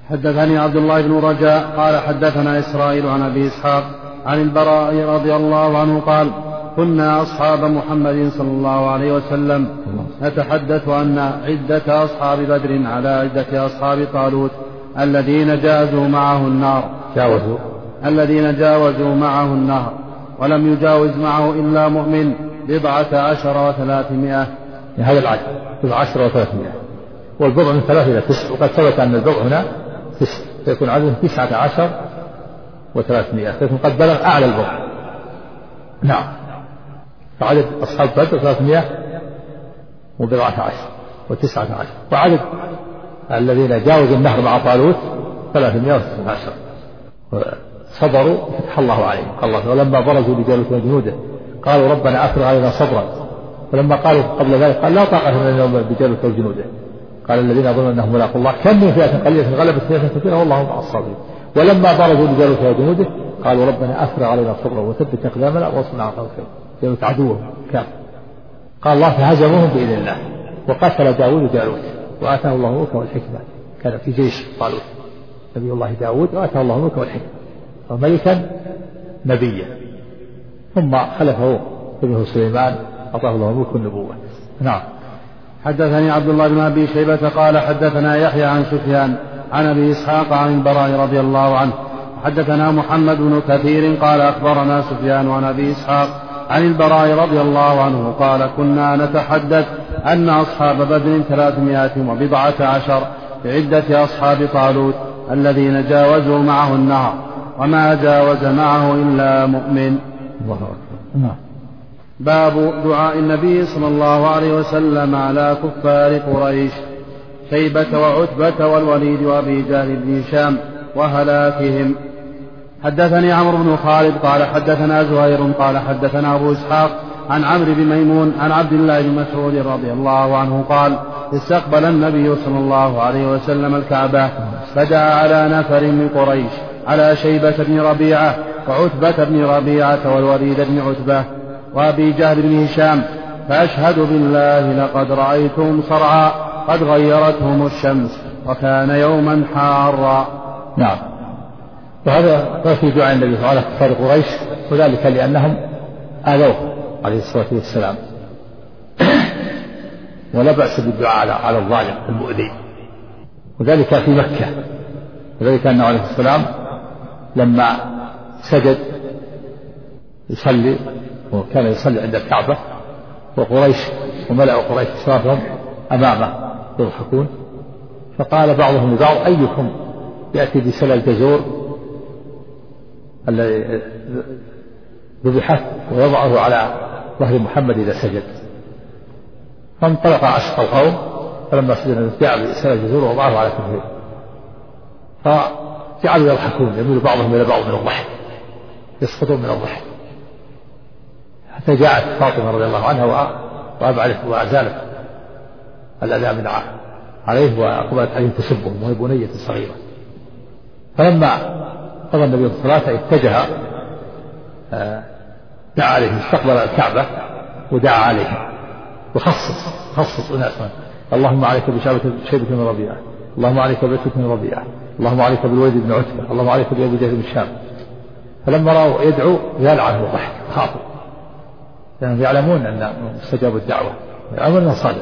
حدثني عبد الله بن رجاء قال حدثنا إسرائيل عن أبي إسحاق عن البراء رضي الله عنه قال كنا أصحاب محمد صلى الله عليه وسلم نتحدث أن عدة أصحاب بدر على عدة أصحاب طالوت الذين جاوزوا معه النهر ولم يجاوز معه إلا مؤمن 17 و300. هذا العدد 17 و300 والبضع من 3 إلى 9 وقد ثبت أن البضع هنا 9 فيكون عدد 19 و300 فيكون قد بلغ أعلى البضع. نعم فعدد أصحاب بدر 314 و19 وعدد الذين جاوزوا النهر مع طالوت 319 صبروا فتح الله عليهم. قال ولما برزوا لجالوت وجنوده قالوا ربنا أفرغ علينا صبرا فلما قالوا قبل ذلك قال لا طاقة لنا اليوم بجالوت وجنوده قال الذين ظنوا أنهم ملاقوا الله كم من فئة قليلة غلبت فئة كثيرة والله مع الصابرين. ولما برزوا لجالوت وجنوده قالوا ربنا أفرغ علينا صبرا وثبت أقدامنا وانصرنا على القوم الكافرين. جالوت عدوهم كان قال الله فهزموهم بإذن الله وقتل داود جالوت وآتاه الله الملك والحكمة كان في جيش طالوت نبي الله داود وآتاه الله الملك والحكمة وملكا نبيا ثم خلفه ابنه سليمان أعطاه الله الملك والنبوة. نعم. حدثني عبد الله بن أبي شيبة قال حدثنا يحيى عن سفيان عن أبي إسحاق عن البراء رضي الله عنه حدثنا محمد بن كثير قال أخبرنا سفيان عن أبي إسحاق عن البراء رضي الله عنه قال كنا نتحدث أن أصحاب بدر 317 بعدة أصحاب طالوت الذين جاوزوا معه النهر وما جاوز معه إلا مؤمن. الله أكبر. باب دعاء النبي صلى الله عليه وسلم على كفار قريش شيبة وعتبة والوليد وأبي جهل بن هشام وهلاكهم. حدثني عمرو بن خالد قال حدثنا زهير قال حدثنا أبو إسحاق عن عمرو بن ميمون عن عبد الله بن مسعود رضي الله عنه قال استقبل النبي صلى الله عليه وسلم الكعبة فدعا على نفر من قريش على شيبة بن ربيعة وعتبة بن ربيعة والوليد بن عتبة وأبي جهل بن هشام فأشهد بالله لقد رأيتهم صرعى قد غيرتهم الشمس وكان يوما حارا. نعم. وهذا في دعاء النبي على كفار قريش وذلك لأنهم آذوه عليه الصلاة والسلام ولا بأس بالدعاء على الظالم المؤذي وذلك في مكة وذلك أنه عليه السلام لما سجد يصلي وكان يصلي عند الكعبة وقريش وملأ قريش صافهم أمامه يضحكون فقال بعضهم لبعض أيكم يأتي بسلة الجزور الذي ذبحه ويضعه على ظهر محمد إذا سجد فانطلق أشقى القوم فلما سجد جاء بسلة الجزور ووضعه على كفه فجعلوا يضحكون يميل بعضهم إلى بعض من الضحك يسقطون من الضحك حتى جاءت فاطمة رضي الله عنها وأبعدت وأزالت الأذى من عليه وأقبلت عليه تسبهم وهي بنية صغيرة فلما قضى النبي الصلاة اتجه دعا عليه استقبل الكعبة ودعا عليه وخصص أناسا اللهم عليك بشيبة بن ربيعة اللهم عليك بعتبة بن ربيعة اللهم عليك بالوليد بن عتبة اللهم عليك بأبي جهل بن هشام فلما رأوا يدعو زال عنه الضحك خاطر لأنهم يعلمون أن استجابوا الدعوة يعلمون أنه صادق.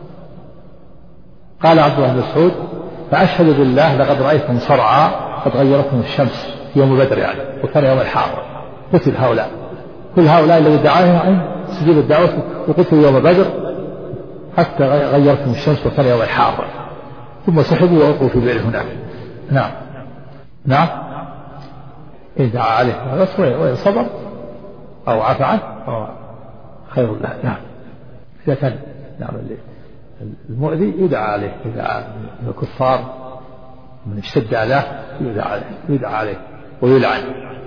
قال عبد الله بن مسعود فأشهد بالله لقد رأيتهم صرعى قد غيرتهم الشمس يوم بدر يعني وكان يوم الحار قتل هؤلاء كل هؤلاء الذي دعاهم سجود الدعوة وقتلوا يوم بدر حتى غيرتهم الشمس وكان يوم الحار ثم سحبوا وألقوا في بئر هناك. نعم إن دعا عليه وإن صبر أو عفى عنه خير له. نعم. إذا كان نعم المؤذي يدعى عليه إذا من الكفار من اشتد أذاه يدعى عليه ويلعن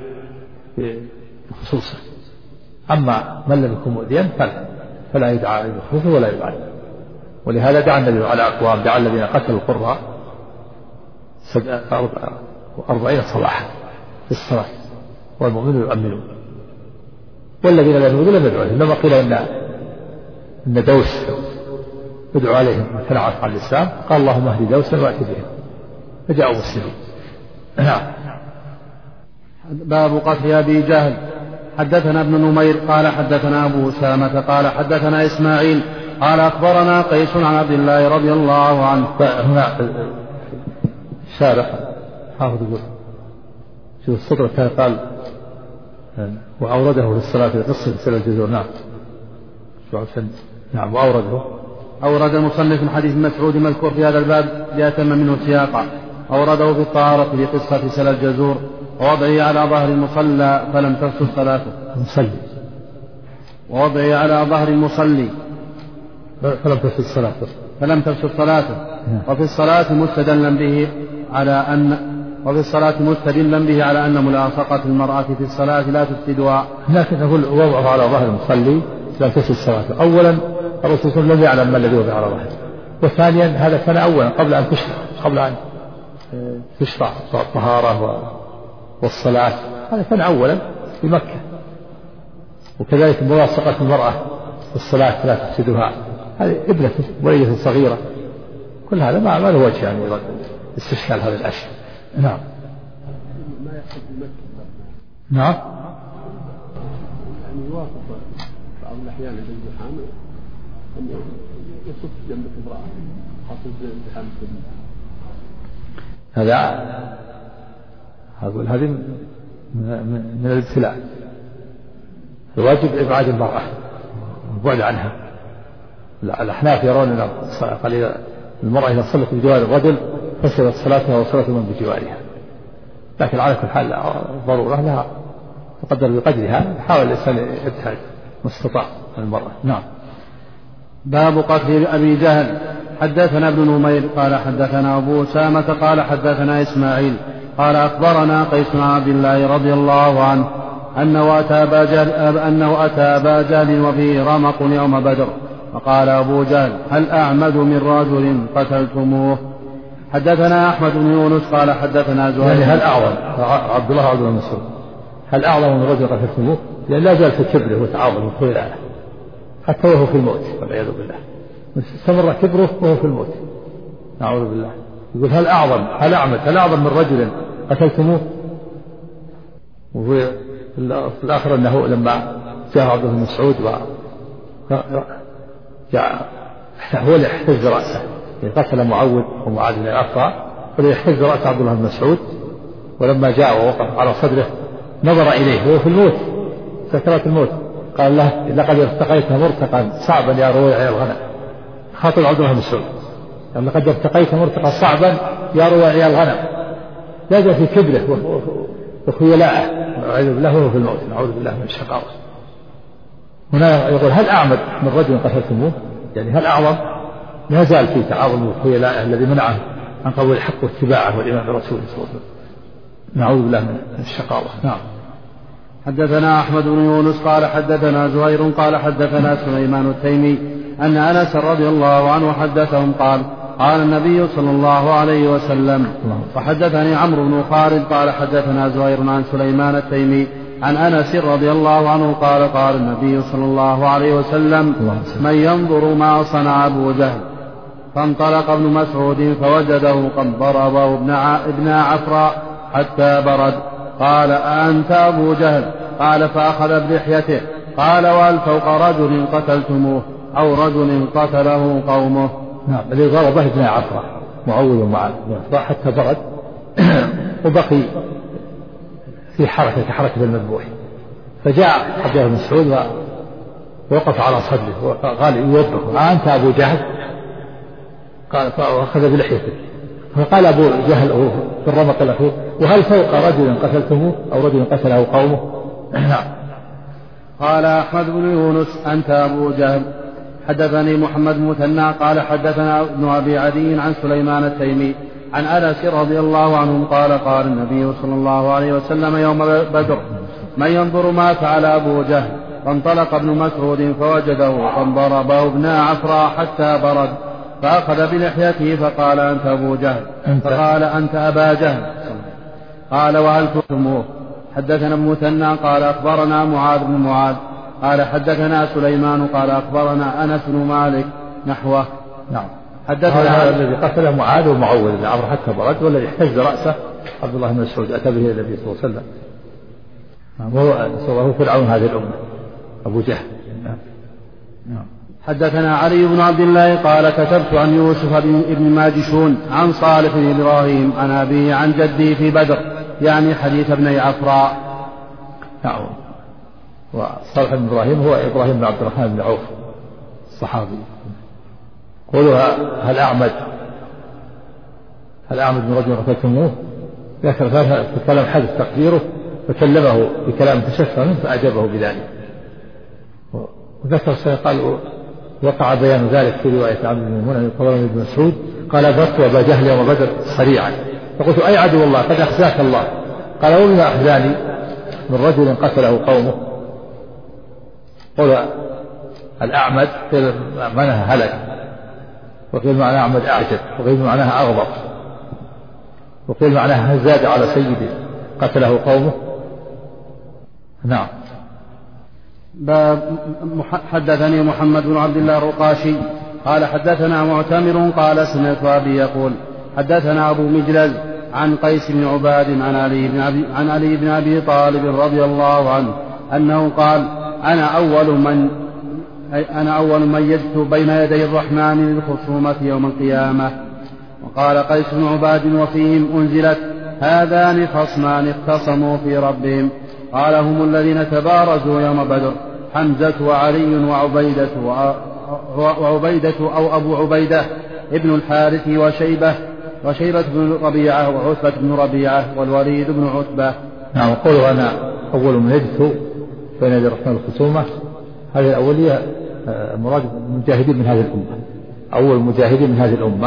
بخصوصه أما من لم يكن مؤذيا فلا يدعى عليه بخصوصه ولا يلعن. ولهذا دعا النبي على أقوام دعا الذين قتلوا القراء 40 صباحا في الصلاة والمؤمنون يؤمنون والذين لا يؤمنون لم يدعوا عليهم لما قيل إن دوس يدعو عليهم من تنعت عن الإسلام قال اللهم اهد دوسا وأت بهم فجاءوا مسلمين. نعم. باب قتل أبي جهل. حدثنا ابن نمير قال حدثنا أبو أسامة قال حدثنا إسماعيل قال أخبرنا قيس عن عبد الله رضي الله عنه. هنا شارح حافظ يقول شوف السطر كان قال وأورده في الصلاة في قصة سلة الجزور. نعم. نعم. أورد المصنف من حديث مسعود مذكور في هذا الباب ليتم منه سياقا. أورده في الطهارة في قصة سلة الجزور ووضعه على ظهر المصلى فلم تفسد صلاته. ووضعه على ظهر المصلي فلم تفسد صلاته. وفي الصلاة مستدلا به على أن ملاصقة المرأة في الصلاة لا تفسدها. لكن نقول وضعه على ظهر المصلي لا تفسد صلاته. أولا الرسول صلى الله عليه وسلم لم يعلم ما الذي وضع على ظهره. وثانيا هذا كان أولا قبل أن تشرع الطهارة والصلاة. هذا كان أولا في مكة. وكذلك ملاصقة المرأة في الصلاة لا تفسدها. هذه ابنته وليدة صغيرة. كل هذا ما له وجه يعني استشكال هذه الأشياء. نعم. نعم. يعني يوافق بعض الأحيان عند الزحام أن يصف جنب امرأة خاصة الزحام. هذا أقول هذه من الابتلاء. الواجب إبعاد المرأة والبعد عنها. الأحناف يرون أن المرأة إذا صلت بجوار الرجل فسدت صلاتها وصلاة من بجوارها. لكن على كل حال ضرورة لها تقدر بقدرها. يحاول الإنسان يبتعد ما استطاع من المرأة. نعم. باب قتل أبي جهل. حدثنا ابن نمير قال حدثنا أبو أسامة قال حدثنا إسماعيل قال أخبرنا قيس عن عبد الله رضي الله عنه أنه أتى أبا جهل وفيه رمق يوم بدر فقال أبو جهل هل أعمد من رجل قتلتموه. حدثنا أحمد بن يونس قال حدثنا زهير. يعني هل أعظم عبد الله عبد المسعود هل أعظم من رجل قتلتموه؟ لأن لا زال في كبره وتعاظمه وخيلاءه حتى وهو في الموت والعياذ بالله. استمر كبره وهو في الموت نعوذ بالله. يقول هل أعظم من رجل قتلتموه. وفي الآخر أنه لما جاء عبد الله بن مسعود هو اللي احتز رأسه قتل معوذ ومعاذ بن الأفرع فليحتز رأس عبد الله بن مسعود. ولما جاء ووقف على صدره نظر إليه وهو في الموت سكرات الموت قال له لقد ارتقيت مرتقا صعبا يا رويع الغنم. خاطب عبد الله بن مسعود قال لقد ارتقيت مرتقا صعبا يا رويع الغنم. لازم في كبره وخيلاءه نعوذ بالله وهو في الموت نعوذ بالله من الشقاوة. هنا يقول هل أعمد من رجل قتلتموه. يعني هل أعظم لا زال في تعاظم وخيلاءه الذي منعه عن قول الحق واتباعه والإيمان برسوله صلى الله عليه وسلم. نعوذ بالله من الشقاوة. نعم. حدثنا أحمد بن يونس قال حدثنا زهير قال حدثنا سليمان التيمي أن أنس رضي الله عنه حدثهم قال النبي صلى الله عليه وسلم. وحدثني عمرو بن خالد قال حدثنا زهير عن سليمان التيمي عن أنس رضي الله عنه قال النبي صلى الله عليه وسلم من ينظر ما صنع أبو جهل. فانطلق ابن مسعود فوجده قد ضربه ابن عفراء حتى برد. قال أنت أبو جهل؟ قال فأخذ بلحيته. قال وهل فوق رجل قتلتموه أو رجل قتله قومه. نعم. الذي ضربه ابن عفراء معوذ ومعاذ حتى برد وبقي في كحركة المذبوح. فجاء عبد الله بن مسعود ووقف على صدره وقال يوبخه أنت أبو جهل؟ قال فأخذ بلحيته. فقال أبو جهل في الرمق الأخير وهل فوق رجل قتلتموه أو رجل قتله قومه. نعم. قال أحمد بن يونس أنت أبو جهل. حدثني محمد المثنى قال حدثنا ابن أبي عدي عن سليمان التيمي عن أنس رضي الله عنه قال النبي صلى الله عليه وسلم يوم بدر من ينظر ما فعل أبو جهل. فانطلق ابن مسعود فوجده قد ضربه ابن عفراء حتى برد. فأخذ بلحيته فقال أنت أبو جهل. فقال أنت أبا جهل. قال وهل تؤتموه. حدثنا المثنى قال أخبرنا معاذ بن معاذ قال حدثنا سليمان قال أخبرنا أنس بن مالك نحوه. نعم. هذا الذي قتله معاذ ومعوذ العبر حتى برد، والذي احتز رأسه عبد الله بن مسعود أتى به النبي صلى الله عليه وسلم، وهو فرعون هذه الأمة أبو جهل. حدثنا علي بن عبد الله قال كتبت عن يوسف بن ماجشون عن صالح بن إبراهيم عن أبيه عن جدي في بدر، يعني حديث ابني عفراء. نعم. وصالح بن إبراهيم هو إبراهيم بن عبد الرحمن بن عوف الصحابي. قولها هل أعمد من رجل قتلتموه، ذكر في كلام حدث تقديره، فكلمه بكلام تشفى منه فأجابه بذلك. وذكر شيء قال وقع بيان ذلك في رواية عبد الميمون عن ابن مسعود قال أدركت أبا جهل يوم بدر صريعا فقلت أي عدو الله قد أخزاك الله، قال وبما أخزاني من رجل قتله قومه. قول الأعمد معناها هلك، وقيل معناها أعمد أعجب، وقيل معناها أغضب، وقيل معناها هزاد على سيده قتله قومه. نعم. حدثني محمد بن عبد الله الرقاشي قال حدثنا معتمر قال سمعت أبي يقول حدثنا أبو مجلز عن قيس بن عباد عن علي بن أبي طالب رضي الله عنه أنه قال أنا أول من يجثو بين يدي الرحمن للخصومة يوم القيامة. وقال قيس بن عباد وفيهم أنزلت هذان خصمان اختصموا في ربهم، قال هم الذين تبارزوا يوم بدر حمزة وعلي وعبيدة أو أبو عبيدة ابن الحارث وشيبة بن ربيعة وعتبة بن ربيعة والوليد بن عتبة. نعم. قولوا أنا أول من يجثو بين يدي الرحمن الخصومة، هذه الأولية مراد المجاهدين من هذه الأمة، أول مجاهدين من هذه الأمة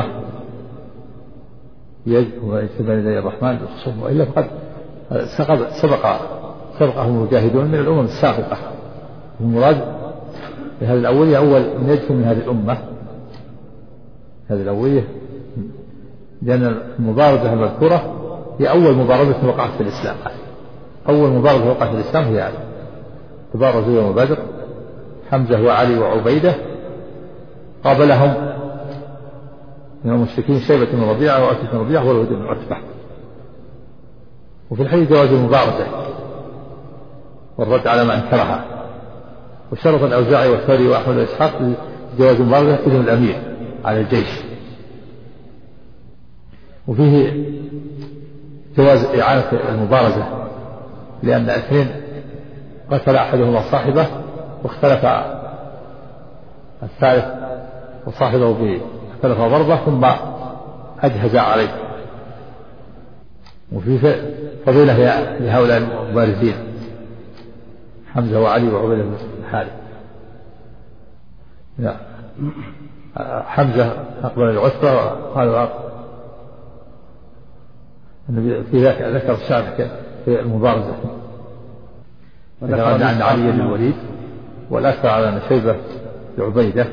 يجثو بين يدي الرحمن الخصومة، وإلا فقد سبقهم المجاهدون من الأمم السابقة. المراد بهذه الأولية أول من يجثو من هذه الأمة، هذه الأولية، لأن المبارزة المذكورة هي أول مبارزة وقعت في الإسلام. أول مبارزة وقعت في الإسلام هي هذه، تبارزوا يوم بدر حمزة وعلي وعبيدة، قابلهم من المشركين شيبة بن ربيعة وعتبة بن ربيعة والوليد بن عتبة. وفي الحديث جواز المبارزة والرد على ما انكرها، وشرط الأوزاعي والثوري وأحمد وإسحاق جواز المبارزة إذن الأمير على الجيش. وفيه جواز إعانة المبارزة، لأن اثنين قتل أحدهما صاحبه واختلف الثالث وصاحبه اختلف ضربه ثم أجهز عليه. وفي فضيلة لهؤلاء المبارزين حمزة وعلي وعبيدة بن الحارث. حمزة أقبل العتبة وقال النبي في ذاك ذكر الشارح في المبارزة، ذكر عن علي بن الوليد والأكثر على شيبة لعبيدة.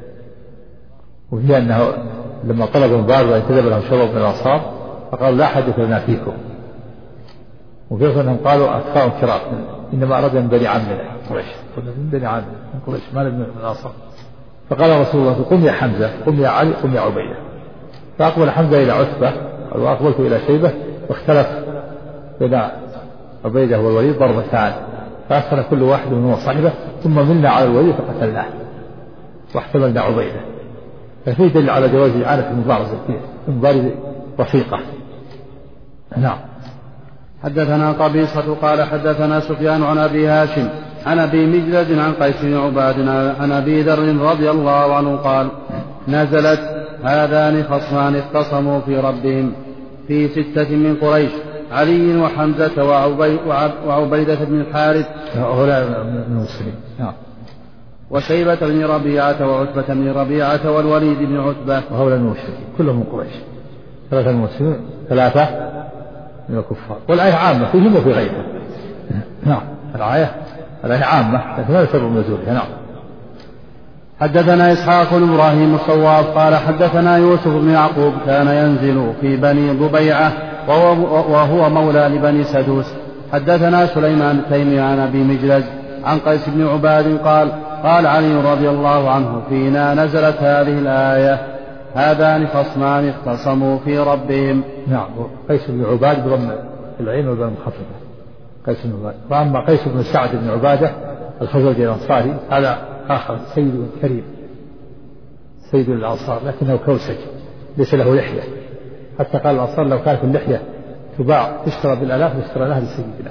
وفي أنه لما طلب المبارزة انتدب لهم شباب من الأنصار فقال لا حدث لنا فيكم، وفي أنهم قالوا أكثرهم كرام إنما أراد من بني عمنا قريش، قلنا من بني عمنا من قريش ما من الأنصار. فقال رسول الله قم يا حمزة قم يا علي قم يا عبيدة، فأقبل حمزة إلى عتبة وأقبلت إلى شيبة، واختلف بين عبيدة والوليد ضربتان، فأسخن كل واحد منهم صاحبه ثم ملنا على الوليد فقتلناه واحتملنا عبيدة. ففي دليل على جواز إعانة المبارزة في المبارزة رفيقة. نعم. حدثنا قبيصة قال حدثنا سفيان عن أبي هاشم عن أبي مجلد عن قيس بن عباد عن أبي ذر رضي الله عنه قال نزلت هذان خصمان اختصموا في ربهم في 6 من قريش علي وحمزة وعبيدة بن الحارث هؤلاء من المسلمين وشيبة بن ربيعة وعتبة بن ربيعة والوليد بن عتبة وهؤلاء من المشركين كلهم من قريش، 3 من المسلمين 3 من الكفار. والآية عامة فيهم وفي غيرهم. نعم. الآية عامة لكن لا سبب نزولها. نعم. حدثنا إسحاق بن إبراهيم الصواب قال حدثنا يوسف بن يعقوب كان ينزل في بني ضبيعة وهو مولى لبني سدوس. حدثنا سليمان التيمي عن أبي مجلز عن قيس بن عباد قال علي رضي الله عنه فينا نزلت هذه الآية هذان خصمان اختصموا في ربهم. نعم. قيس بن عباد بضم العين والباء المخففة قيس بن عباد. وأما قيس بن سعد بن عبادة الخزرجي الأنصاري هذا آخر سيد كريم سيد الأنصار لكنه كوسج ليس له لحية، حتى قال الأنصار لو كانت اللحية تباع تشترى بالآلاف اشترى لها بسيدنا.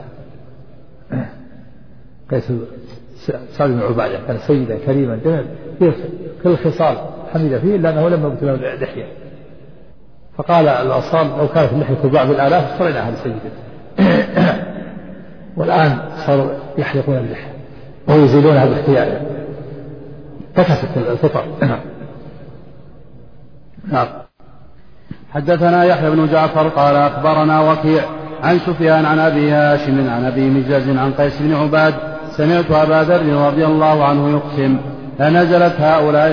قيس سعد بن عبادة كان سيدا كريما جميل كل الخصال حمد فيه إلا أنه لم يكن له لحية، فقال الأنصار لو كانت اللحية تباع بالآلاف اشتريناها بسيدنا. والآن صاروا يحلقون اللحية ويزيلونها باختيار كثرة الفطر. نعم. حدثنا يحيى بن جعفر قال أخبرنا وكيع عن سفيان عن أبي هاشم عن أبي مجاز عن قيس بن عباد سمعت أبا ذر رضي الله عنه يقسم لنزلت هؤلاء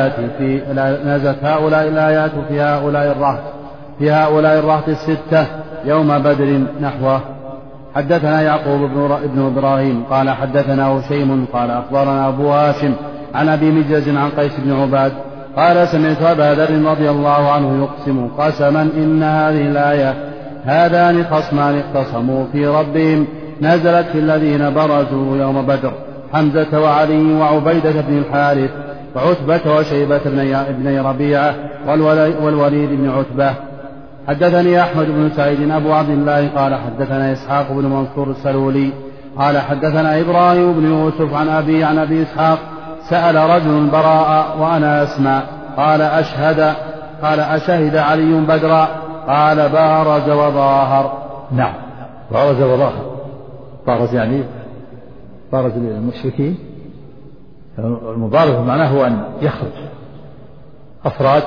الآيات في هؤلاء الرهط الستة يوم بدر نحوه. حدثنا يعقوب بن إبراهيم قال حدثنا هشيم قال أخبرنا أبو هاشم عن أبي مجاز عن قيس بن عباد قال سمعت أبا ذر رضي الله عنه يقسم قسما إن هذه الآية هذان خصمان اختصموا في ربهم نزلت في الذين برزوا يوم بدر حمزة وعلي وعبيدة بن الحارث وعتبة وشيبة بن ربيعة والوليد بن عتبة. حدثني أحمد بن سعيد أبو عبد الله قال حدثنا إسحاق بن منصور السلولي قال حدثنا إبراهيم بن يوسف عن أبي إسحاق سأل رجل البراء وأنا أسمع قال أشهد علي بدرا قال بارز وظاهر. نعم. بارز وظاهر. بارز يعني بارز للمشركين. المبارزة معناه هو أن يخرج أفراد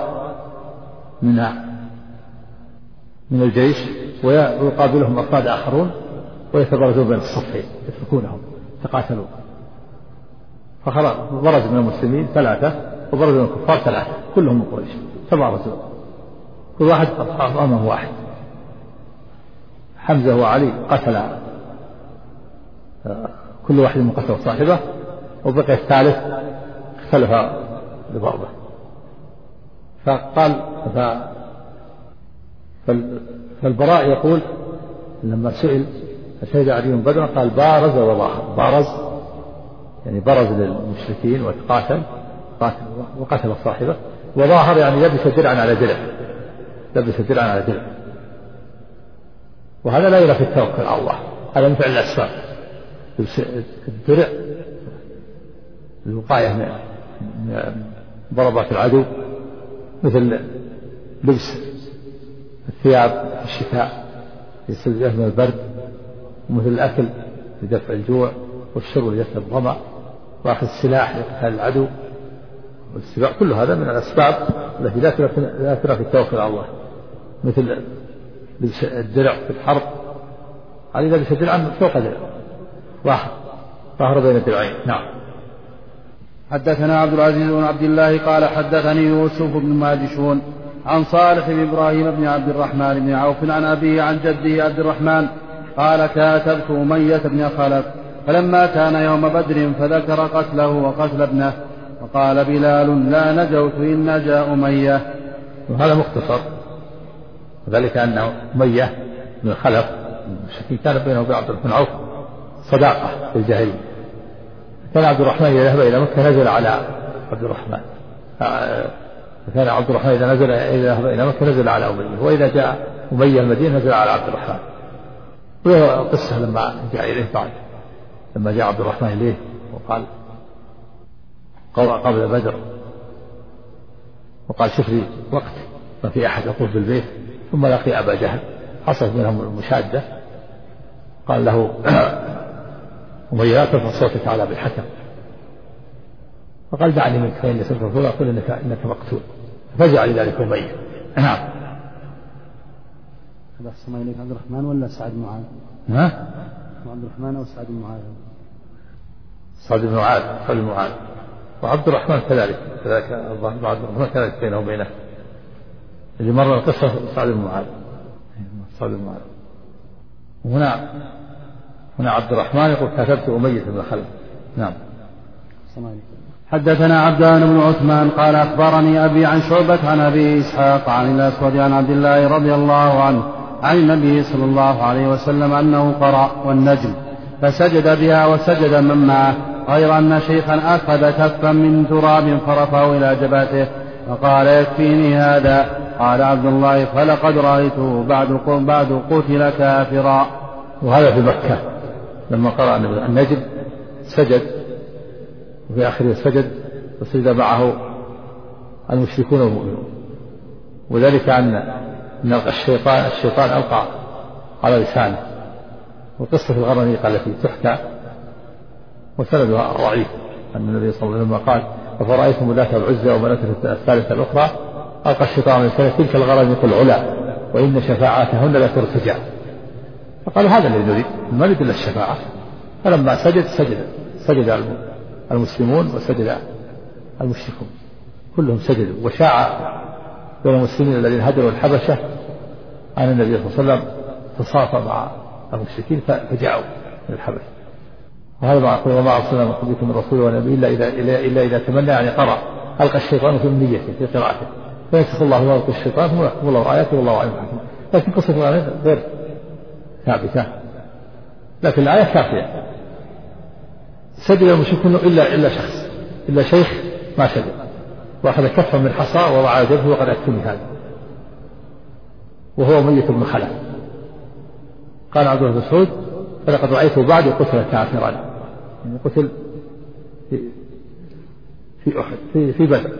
من الجيش ويقابلهم أفراد آخرون ويتبارزون بين الصفين يتركونهم يتقاتلون. فبرز من المسلمين 3 وبرز من الكفار 3 كلهم من قريش تبارزوا كل واحد أمامه واحد. حمزة وعلي قتل كل واحد من قتل صاحبه وبقي الثالث اختلف بضربه. فالبراء يقول لما سئل أشهد علي بدرا قال بارز وظاهر. بارز يعني برز للمشركين وتقاتل وقتل صاحبه. وظاهر يعني لبس درعا على درع. وهذا لا ينافي التوكل على الله، هذا من فعل الأسباب. الدرع الوقاية من ضربات العدو مثل لبس الثياب في الشتاء يستلزم من البرد، ومثل الأكل لدفع الجوع، والشرب لدفع الظمأ، وأخذ السلاح لقتال العدو والسباق. كل هذا من الأسباب التي لا تنافي التوكل على الله. مثل لبس الدرع في الحرب، هذه لبس الدرع فوق درع ظاهر بين الدرعين. نعم. حدثنا عبد العزيز بن عبد الله قال حدثني يوسف بن ماجشون عن صالح بن إبراهيم بن عبد الرحمن بن عوف عن أبيه عن جده عبد الرحمن قال كاتبت أمية بن خلف فلما كان يوم بدر فذكر قتله وقتل ابنه وقال بلال لا نجوت إن نجا أمية. وهذا مختصر، وذلك أن أمية بن خلف كان بينه وبين عبد الرحمن بن عوف صداقة في الجاهلية. كان عبد الرحمن إذا ذهب إلى مكة نزل على عبد الرحمن، فكان عبد الرحمن إذا ذهب إلى مكة نزل على أمية، وإذا جاء أمية المدينة نزل على عبد الرحمن. وهي قصة لما جاء إليه بعد لما جاء عبد الرحمن إليه وقال قبل بدر وقال شوف لي وقت ما في أحد يقول في البيت، ثم لقي أبا جهل حصلت منهم المشادة. قال له أمية لا ترفع صوتك على أبي الحكم، فقال دعني منك فإني سوف أقول إنك مقتول، فجعل لذلك أمية. نعم. هذا أحسن إليك عبد الرحمن ولا سعد بن معاذ؟ عبد الرحمن أو سعد بن معاذ؟ سعد بن معاذ وعبد الرحمن كذلك عبد الرحمن كذلك بينه وبينه اللي مر القصة سعد بن معاذ. هنا عبد الرحمن يقول كتبت أمية بن خلف. نعم. حدثنا عبدان بن عثمان قال أخبرني أبي عن شعبة عن أبي إسحاق عن الأسود عن عبد الله رضي الله عنه عن النبي صلى الله عليه وسلم أنه قرأ والنجم فسجد بها وسجد من معه، غير أن شيخا أخذ كفا من تراب فرفعه إلى جبهته فقال يكفيني هذا. قال عبد الله فلقد رأيته بعد قتل كافرا. وهذا في مكة لما قرأ النجم سجد، وفي آخره سجد وسجد معه المشركون والمؤمنون، وذلك أن الشيطان ألقى على لسانه. وقصة الغرنيقة التي تحكى وسندها ضعيف أن النبي صلى الله عليه وسلم قال أفرأيتم اللات والعزى ومناة الثالثة الأخرى ألقى الشيطان على لسانه تلك الغرنيق العلا وإن شفاعتهن لا ترتجع. فقال هذا الذي نريد، ما نريد إلا الشفاعة. فلما سجد المسلمون وسجد المشركون كلهم سجدوا، وشاع بين المسلمين الذين هجروا الحبشة أن النبي صلى الله عليه وسلم تصافى مع المشركين فجاءوا من الحبشة. وهذا ما أقول وما أرسلنا من قبلكم من رسول ونبي إلا إذا تمنى يعني قرأ ألقى الشيطان في أمنيته في قراءته فينسخ الله ما يلقي الشيطان ثم يحكم الله آياته والله أعلم حكيم. لكن قصة الغرنيق غير ثابتة، لكن الآية كافية. سجد المشركون إلا شيخ ما سجد، وأخذ كفا من حصى ووضع على جبهه وقد أكتمي هذا وهو ميت بن خلف. قال عبد الله بن مسعود فلقد رأيته بعد قتل كافرا، يعني قتل في أحد في بدر.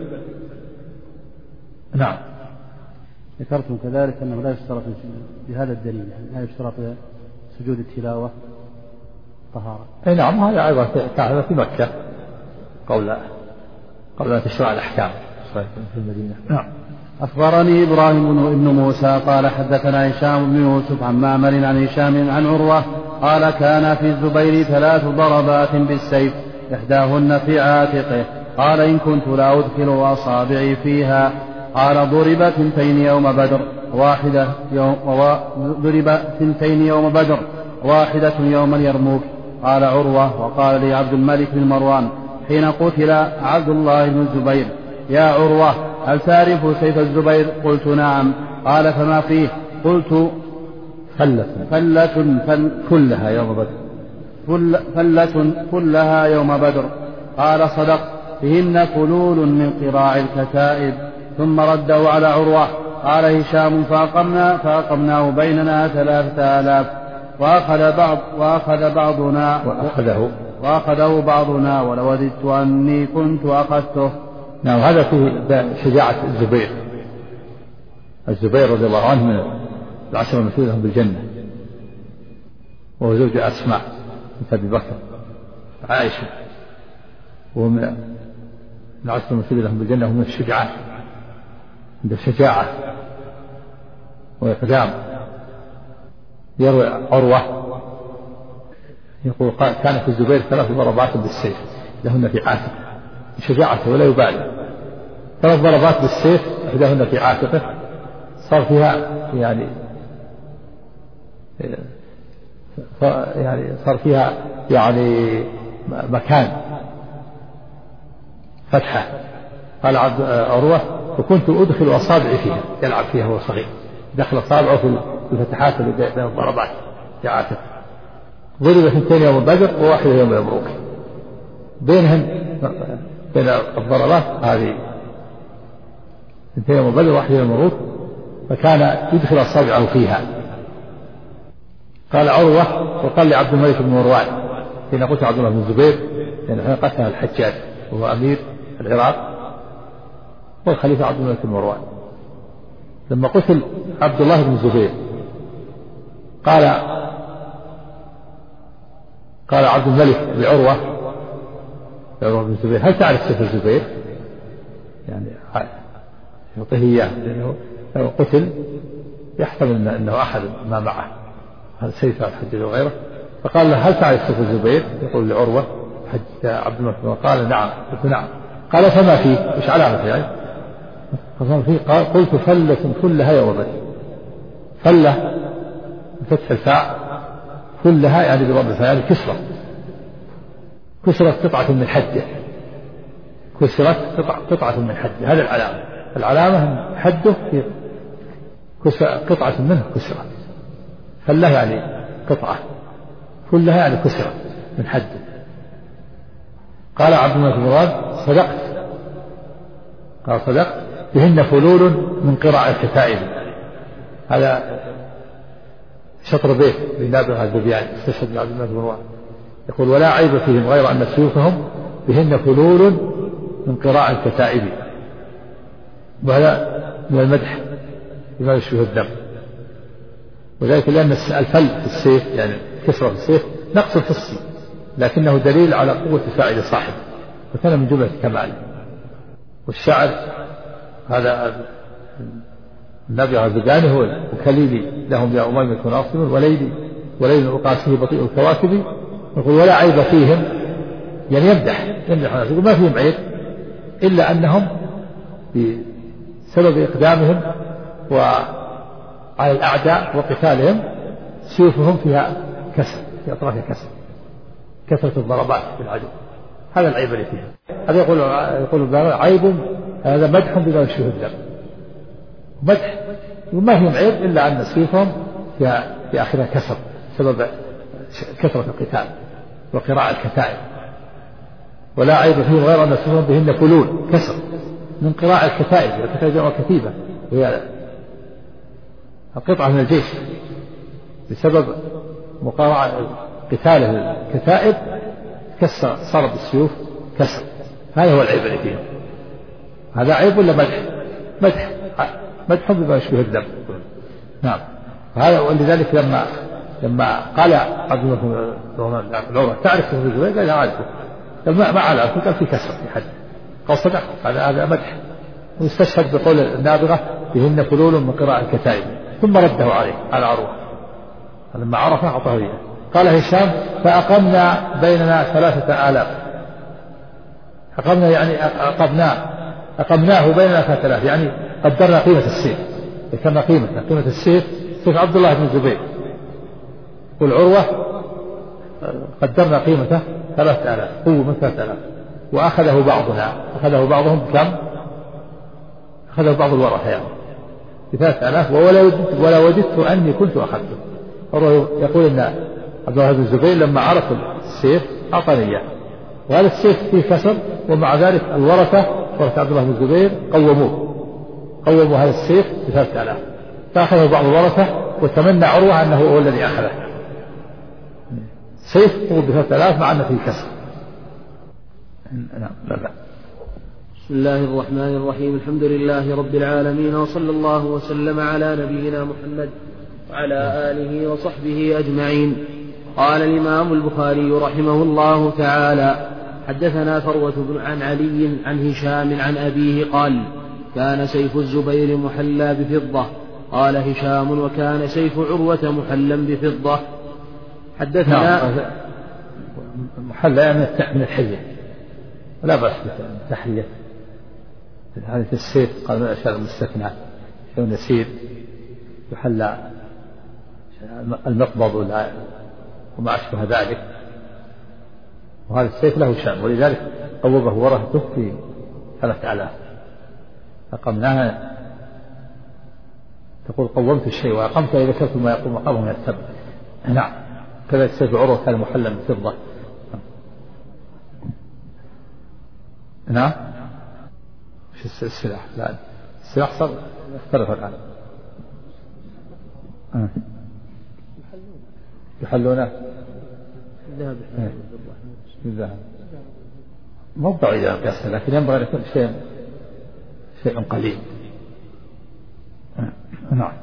نعم. ذكرتم كذلك أنه لا يشترط بهذا الدليل، يعني لا يشترط سجود التلاوة طهارة. أي نعم، هذا أيضا كان في مكة قبل أن تشرع الأحكام في المدينة. نعم. أخبرني إبراهيم بن موسى قال حدثنا هشام بن يوسف عن معمر عن هشام عن عروة قال كان في الزبير 3 ضربات بالسيف إحداهن في عاتقه. قال إن كنت لا أدخل أصابعي فيها. قال ضرب 2 يوم بدر واحدة يوم اليرموك. قال عروة وقال لي عبد الملك بن مروان حين قتل عبد الله بن الزبير يا عروة هل تعرف سيف الزبير؟ قلت نعم. قال فما فيه؟ قلت فلة كلها يوم بدر. فلة كلها يوم بدر. قال صدق فيهن فلول من قراع الكتائب. ثم رده على عروة. قال هشام فأقمناه بيننا 3000 وأخذه بعضنا ولوددت أني كنت أخذته. نعم. هذا في شجاعة الزبير رضي الله عنه من العشرة المبشورين لهم بالجنة، وهو زوج أسماء بنت أبي بكر عائشة، ومن العشرة المبشورين لهم بالجنة ومن الشجاعة عند الشجاعة وإقدام. يروي عروة يقول كان في الزبير 3 ضربات بالسيف لهن في عاتقه، شجاعته ولا يبالي. 3 ضربات بالسيف إحداهن في عاتقه صار فيها يعني مكان فتحة. قال عروة وكنت أدخل أصابعي فيها، يلعب فيها وهو صغير، دخل أصابعه في الفتحات اللي بين الضربات في عاتقه. ضرب 2 يوم بدر و1 يوم يرموك، بين الضربات هذه 2 يوم بدر و1 يوم يرموك، فكان يدخل أصابعه فيها. قال عروة وقال لي عبد الملك بن مروان حين قتل عبد الله بن الزبير، يعني قتل الحجاج وهو أمير العراق والخليفة عبد الملك بن مروان، لما قتل عبد الله بن الزبير قال عبد الملك لعروة بن الزبير هل تعرف سيف الزبير؟ يعني يعطيه إياه، لأنه لو قتل يحتمل أنه أحد ما معه هل سيف الحجاج وغيره. فقال له هل تعرف سيف الزبير؟ يقول لعروة عبد الملك قال نعم. قلت نعم. قال فما فيه؟ وش علامته يعني؟ قال قلت فلة كلها يوم بدر. فلة بفتح الفاء كلها يعني بضم الفاء يعني كسرت قطعة من حجة، كسرت قطعة من حده. هذا العلامة حده في قطعة منه كسرت، فله يعني قطعة كلها يعني كسرت من حده. قال عبد الله بن مراد صدقت، قال صدقت بهن فلول من قراء الكتائب. هذا شطر بيت لنابغة الذبيان استشهد عبد الله بن مراد يقول ولا عيب فيهم غير أن سيوفهم بهن فلول من قراء الكتائب. وهذا من المدح بما يشبه الدم، وذلك لأن الفل في السيف يعني كسرة في السيف نقص حسي، لكنه دليل على قوة فاعل صاحب، وكان من جملة الكمال. والشعر هذا النبي الزجاني هو وكليلي لهم يا أميمة ناصب وليل أقاسه بطيء الكواكب. يقول ولا عيب فيهم، يعني يمدح يقول ما فيهم عيب إلا أنهم بسبب إقدامهم وعلى الأعداء وقتالهم سيوفهم فيها كسر، في أطرافها كثرة الضربات في العدو. هذا العيب اللي فيها. هذا يقول عيب، هذا مدح بما يشبه الدم، مدح وما فيهم عيب إلا أن سيوفهم في آخرها كسر سبب كثرة القتال وقراءة الكتائب. ولا عيب فيهم غير أن سيوفهم بهن فلول كسر من قراءة الكتائب. الكتائب جمع كتيبة وهي القطعة من الجيش، بسبب قتاله الكتائب كسر صار بالسيوف كسر. هذا هو العيب اللي فيه. هذا عيب ولا مدح بما يشبه الدم. نعم. هذا ولذلك لما قال عبد الله بن عمر تعرف ابن الزبير؟ قال أعرفه. ما على قال في كسر في حد، قال صدق. هذا مدح. ويستشهد بقول النابغة بهن فلول من قراءة الكتائب، ثم رده عليه على عروة لما عرفه أعطاه إياه. قال هشام فأقمنا بيننا 3000. أقمنا يعني أقمناه بيننا 3000، يعني قدرنا قيمة السيف، ذكرنا قيمة السيف سيف عبد الله بن الزبير. يقول عروة قدرنا قيمته 3000 قوة من 3000، وأخذه بعضهم بكم؟ أخذه بعض الورثة يعني ب3000 ولا وجدت أني كنت أخذته. يقول إن عبد الله بن الزبير لما عرف السيف أعطاني إياه، وهذا السيف فيه كسر، ومع ذلك ورثة عبد الله بن الزبير قوموا هذا السيف ب3000، فأخذه بعض الورثة وتمنى عروة أنه هو الذي أخذه. سيف قوم ب3000 مع أنه فيه كسر. لا. بسم الله الرحمن الرحيم. الحمد لله رب العالمين، وصلى الله وسلم على نبينا محمد وعلى آله وصحبه أجمعين. قال الإمام البخاري رحمه الله تعالى: حدثنا فروة عن علي عن هشام عن أبيه قال: كان سيف الزبير محلى بفضة. قال هشام: وكان سيف عروة محلا بفضة. حدثنا محلى من الحية، لا بأس بالتحلية. هذه السيف قال من الأشياء المستثنى، شيء يسير يحلى المقبض وما أشبه ذلك. وهذا السيف له شأن، ولذلك قوبه ورثته في 3000. أقمناها، تقول قومت الشيء وأقمت إذا كنت ما يقوم مقامه من السبب. نعم. كذلك سيف عروة كان محلا بفضة. نعم. وش السلاح؟ لا، السلاح صار اختلف الآن. يحلونه بالذهب. ما ضعيف قياسا، لكن ينبغي أن يكون شيء قليل. نعم.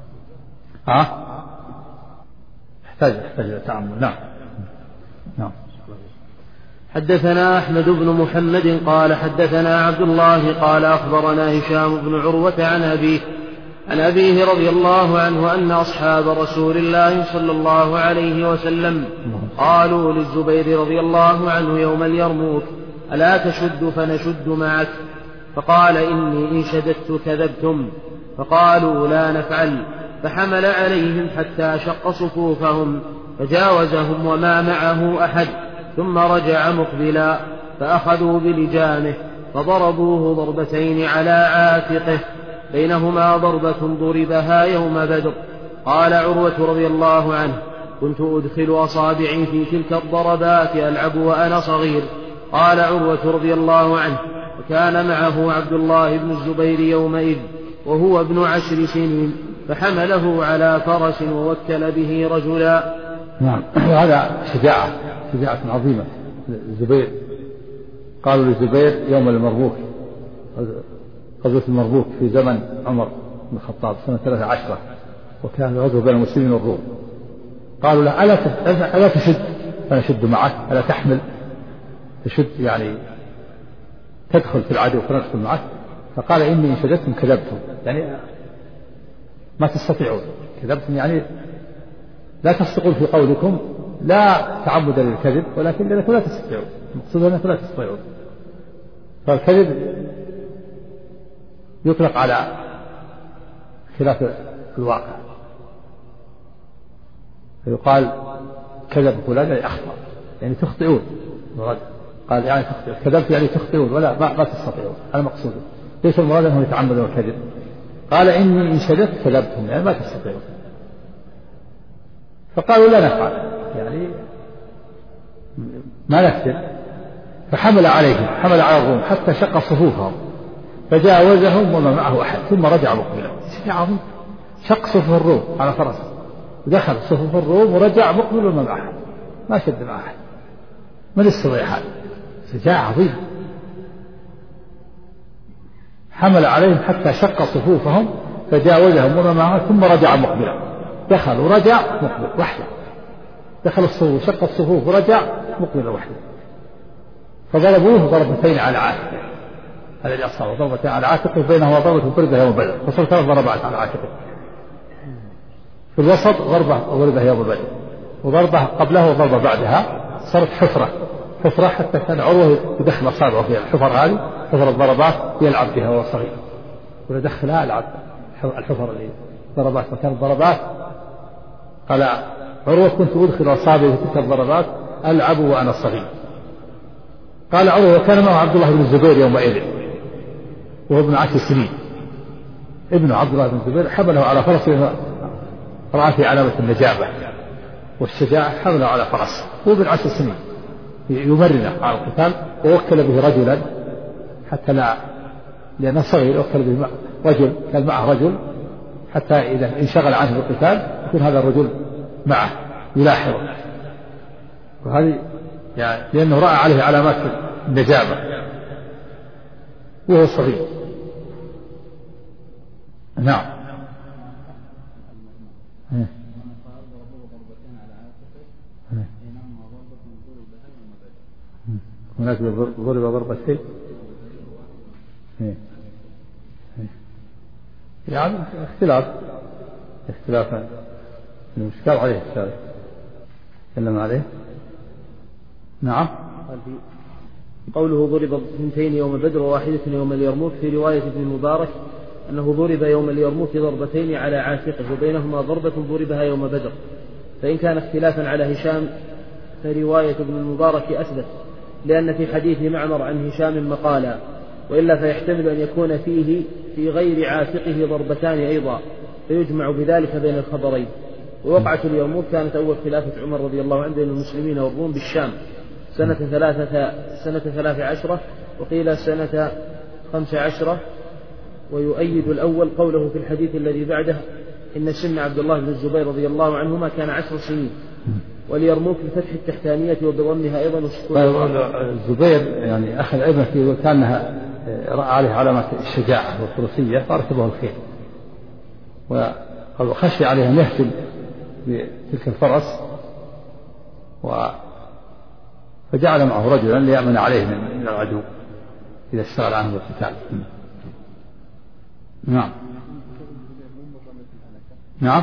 يحتاج إلى تعمل. نعم. حدثنا أحمد بن محمد قال حدثنا عبد الله قال أخبرنا هشام بن عروة عن أبيه رضي الله عنه أن أصحاب رسول الله صلى الله عليه وسلم قالوا للزبير رضي الله عنه يوم اليرموك: ألا تشد فنشد معك؟ فقال: إني إن شددت كذبتم. فقالوا: لا نفعل. فحمل عليهم حتى شق صفوفهم فجاوزهم وما معه أحد، ثم رجع مقبلا، فأخذوا بلجامه فضربوه ضربتين على عاتقه بينهما ضربة ضربها يوم بدر. قال عروة رضي الله عنه: كنت أدخل أصابعي في تلك الضربات ألعب وأنا صغير. قال عروة رضي الله عنه: وكان معه عبد الله بن الزبير يومئذ وهو ابن 10 سنين، فحمله على فرس ووكل به رجلا. نعم. هذا شجاعة عظيمة. الزبير قالوا للزبير يوم المربوك، غزوة المربوك في زمن عمر بن الخطاب سنة 13، وكان غزوة بين المسلمين والروم. قالوا له: ألا تشد فنشد معك، ألا تحمل تشد يعني تدخل في العدو فندخل معك. فقال: إني إن شددتم كذبتم، يعني ما تستطيعون، كذبتم يعني لا تصدقون في قولكم، لا تعمدا للكذب ولكن لأنكم لا تستطيعون، المقصود أنكم لا تستطيعون. فالكذب يطلق على خلاف الواقع، فيقال كذب فلان يعني أخطأ، يعني تخطئون. قال يعني كذبت يعني تخطئون ولا ما تستطيعون، هذا مقصود، ليس المراد أنهم يتعمدون الكذب. قال: إني إن شددت كذبتم، يعني ما تستطيعون. فقالوا: لا نفعل، يعني ما نكذب. فحمل عليهم، حمل على الروم حتى شق صفوفهم فجاوزهم وما معه أحد، ثم رجع مقبلا. شيء عظيم، شق صفوف الروم على فرس، دخل صفوف الروم ورجع مقبل وما معه أحد، ما شد مع أحد. من استطاع هذا؟ شجاعة عظيمة. حمل عليهم حتى شق صفوفهم فجاوزهم وما معه ثم رجع مقبلا. دخل ورجع مقبل وحده، دخل الصفوف شق الصفوف ورجع مقبلا وحده. فضربوه ضربتين على عاتقه، هذا اللي أصابه، ضربتين على عاتقه بينهما ضربة ضربة يوم بدر، فصار 3 ضربات على عاتقه. في الوسط ضربة ضربة يوم بدر، وضربة قبلها وضربة بعدها، صارت حفرة حتى كان عروة يدخل أصابعه فيها الحفر هذه، حفر الضربات يلعب بها وهو صغير، ويدخلها يلعب الحفر اللي ضربات مكان الضربات. قال عروة: كنت أدخل أصابعي في تلك الضربات ألعب وأنا صغير. قال عروة: وكان معه عبد الله بن الزبير يومئذ وهو ابن 10 سنين، ابن عبد الله بن الزبير، حمله على فرس رأى في علامة النجابة والشجاعة، حمله على فرس هو ابن 10 سنين يمرنه على القتال، ووكل به رجلا حتى لا، لأنه صغير، وكل به رجل، كان معه رجل حتى إذا انشغل عنه بالقتال يكون هذا الرجل معه يلاحظه، وهذه يعني لأنه رأى عليه علامات النجابة وهو صغير. نعم. هناك ضرب ضربتين، يعني اختلاف المشكال عليه الشارع تكلم عليه. نعم. قوله ضرب 2 يوم بدر وواحدة يوم اليرموك، في رواية ابن المبارك أنه ضرب يوم اليرموك ضربتين على عاتقه وبينهما ضربة ضربها يوم بدر. فإن كان اختلافا على هشام فرواية ابن المبارك أثبت، لأن في حديث معمر عن هشام مقالا، وإلا فيحتمل أن يكون فيه في غير عاتقه ضربتان أيضا، فيجمع بذلك بين الخبرين. ووقعة اليرموك كانت أول خلافة عمر رضي الله عنه بين المسلمين والروم بالشام سنة 13، وقيل سنة 15. ويؤيد الأول قوله في الحديث الذي بعده: إن سن عبد الله بن الزبير رضي الله عنهما كان 10 سنين. واليرموك بفتح التحتانية وبضمها أيضا وسكون. الزبير يعني أخذ أيضا في كانها رأى عليه علامة الشجاعة والفروسية فأركبه الخيل، وخشي عليه أن يهتم بتلك الفرس، فجعل معه رجلا ليأمن عليه من العدو إذا اشتغل عنه بالقتال. نعم. نعم.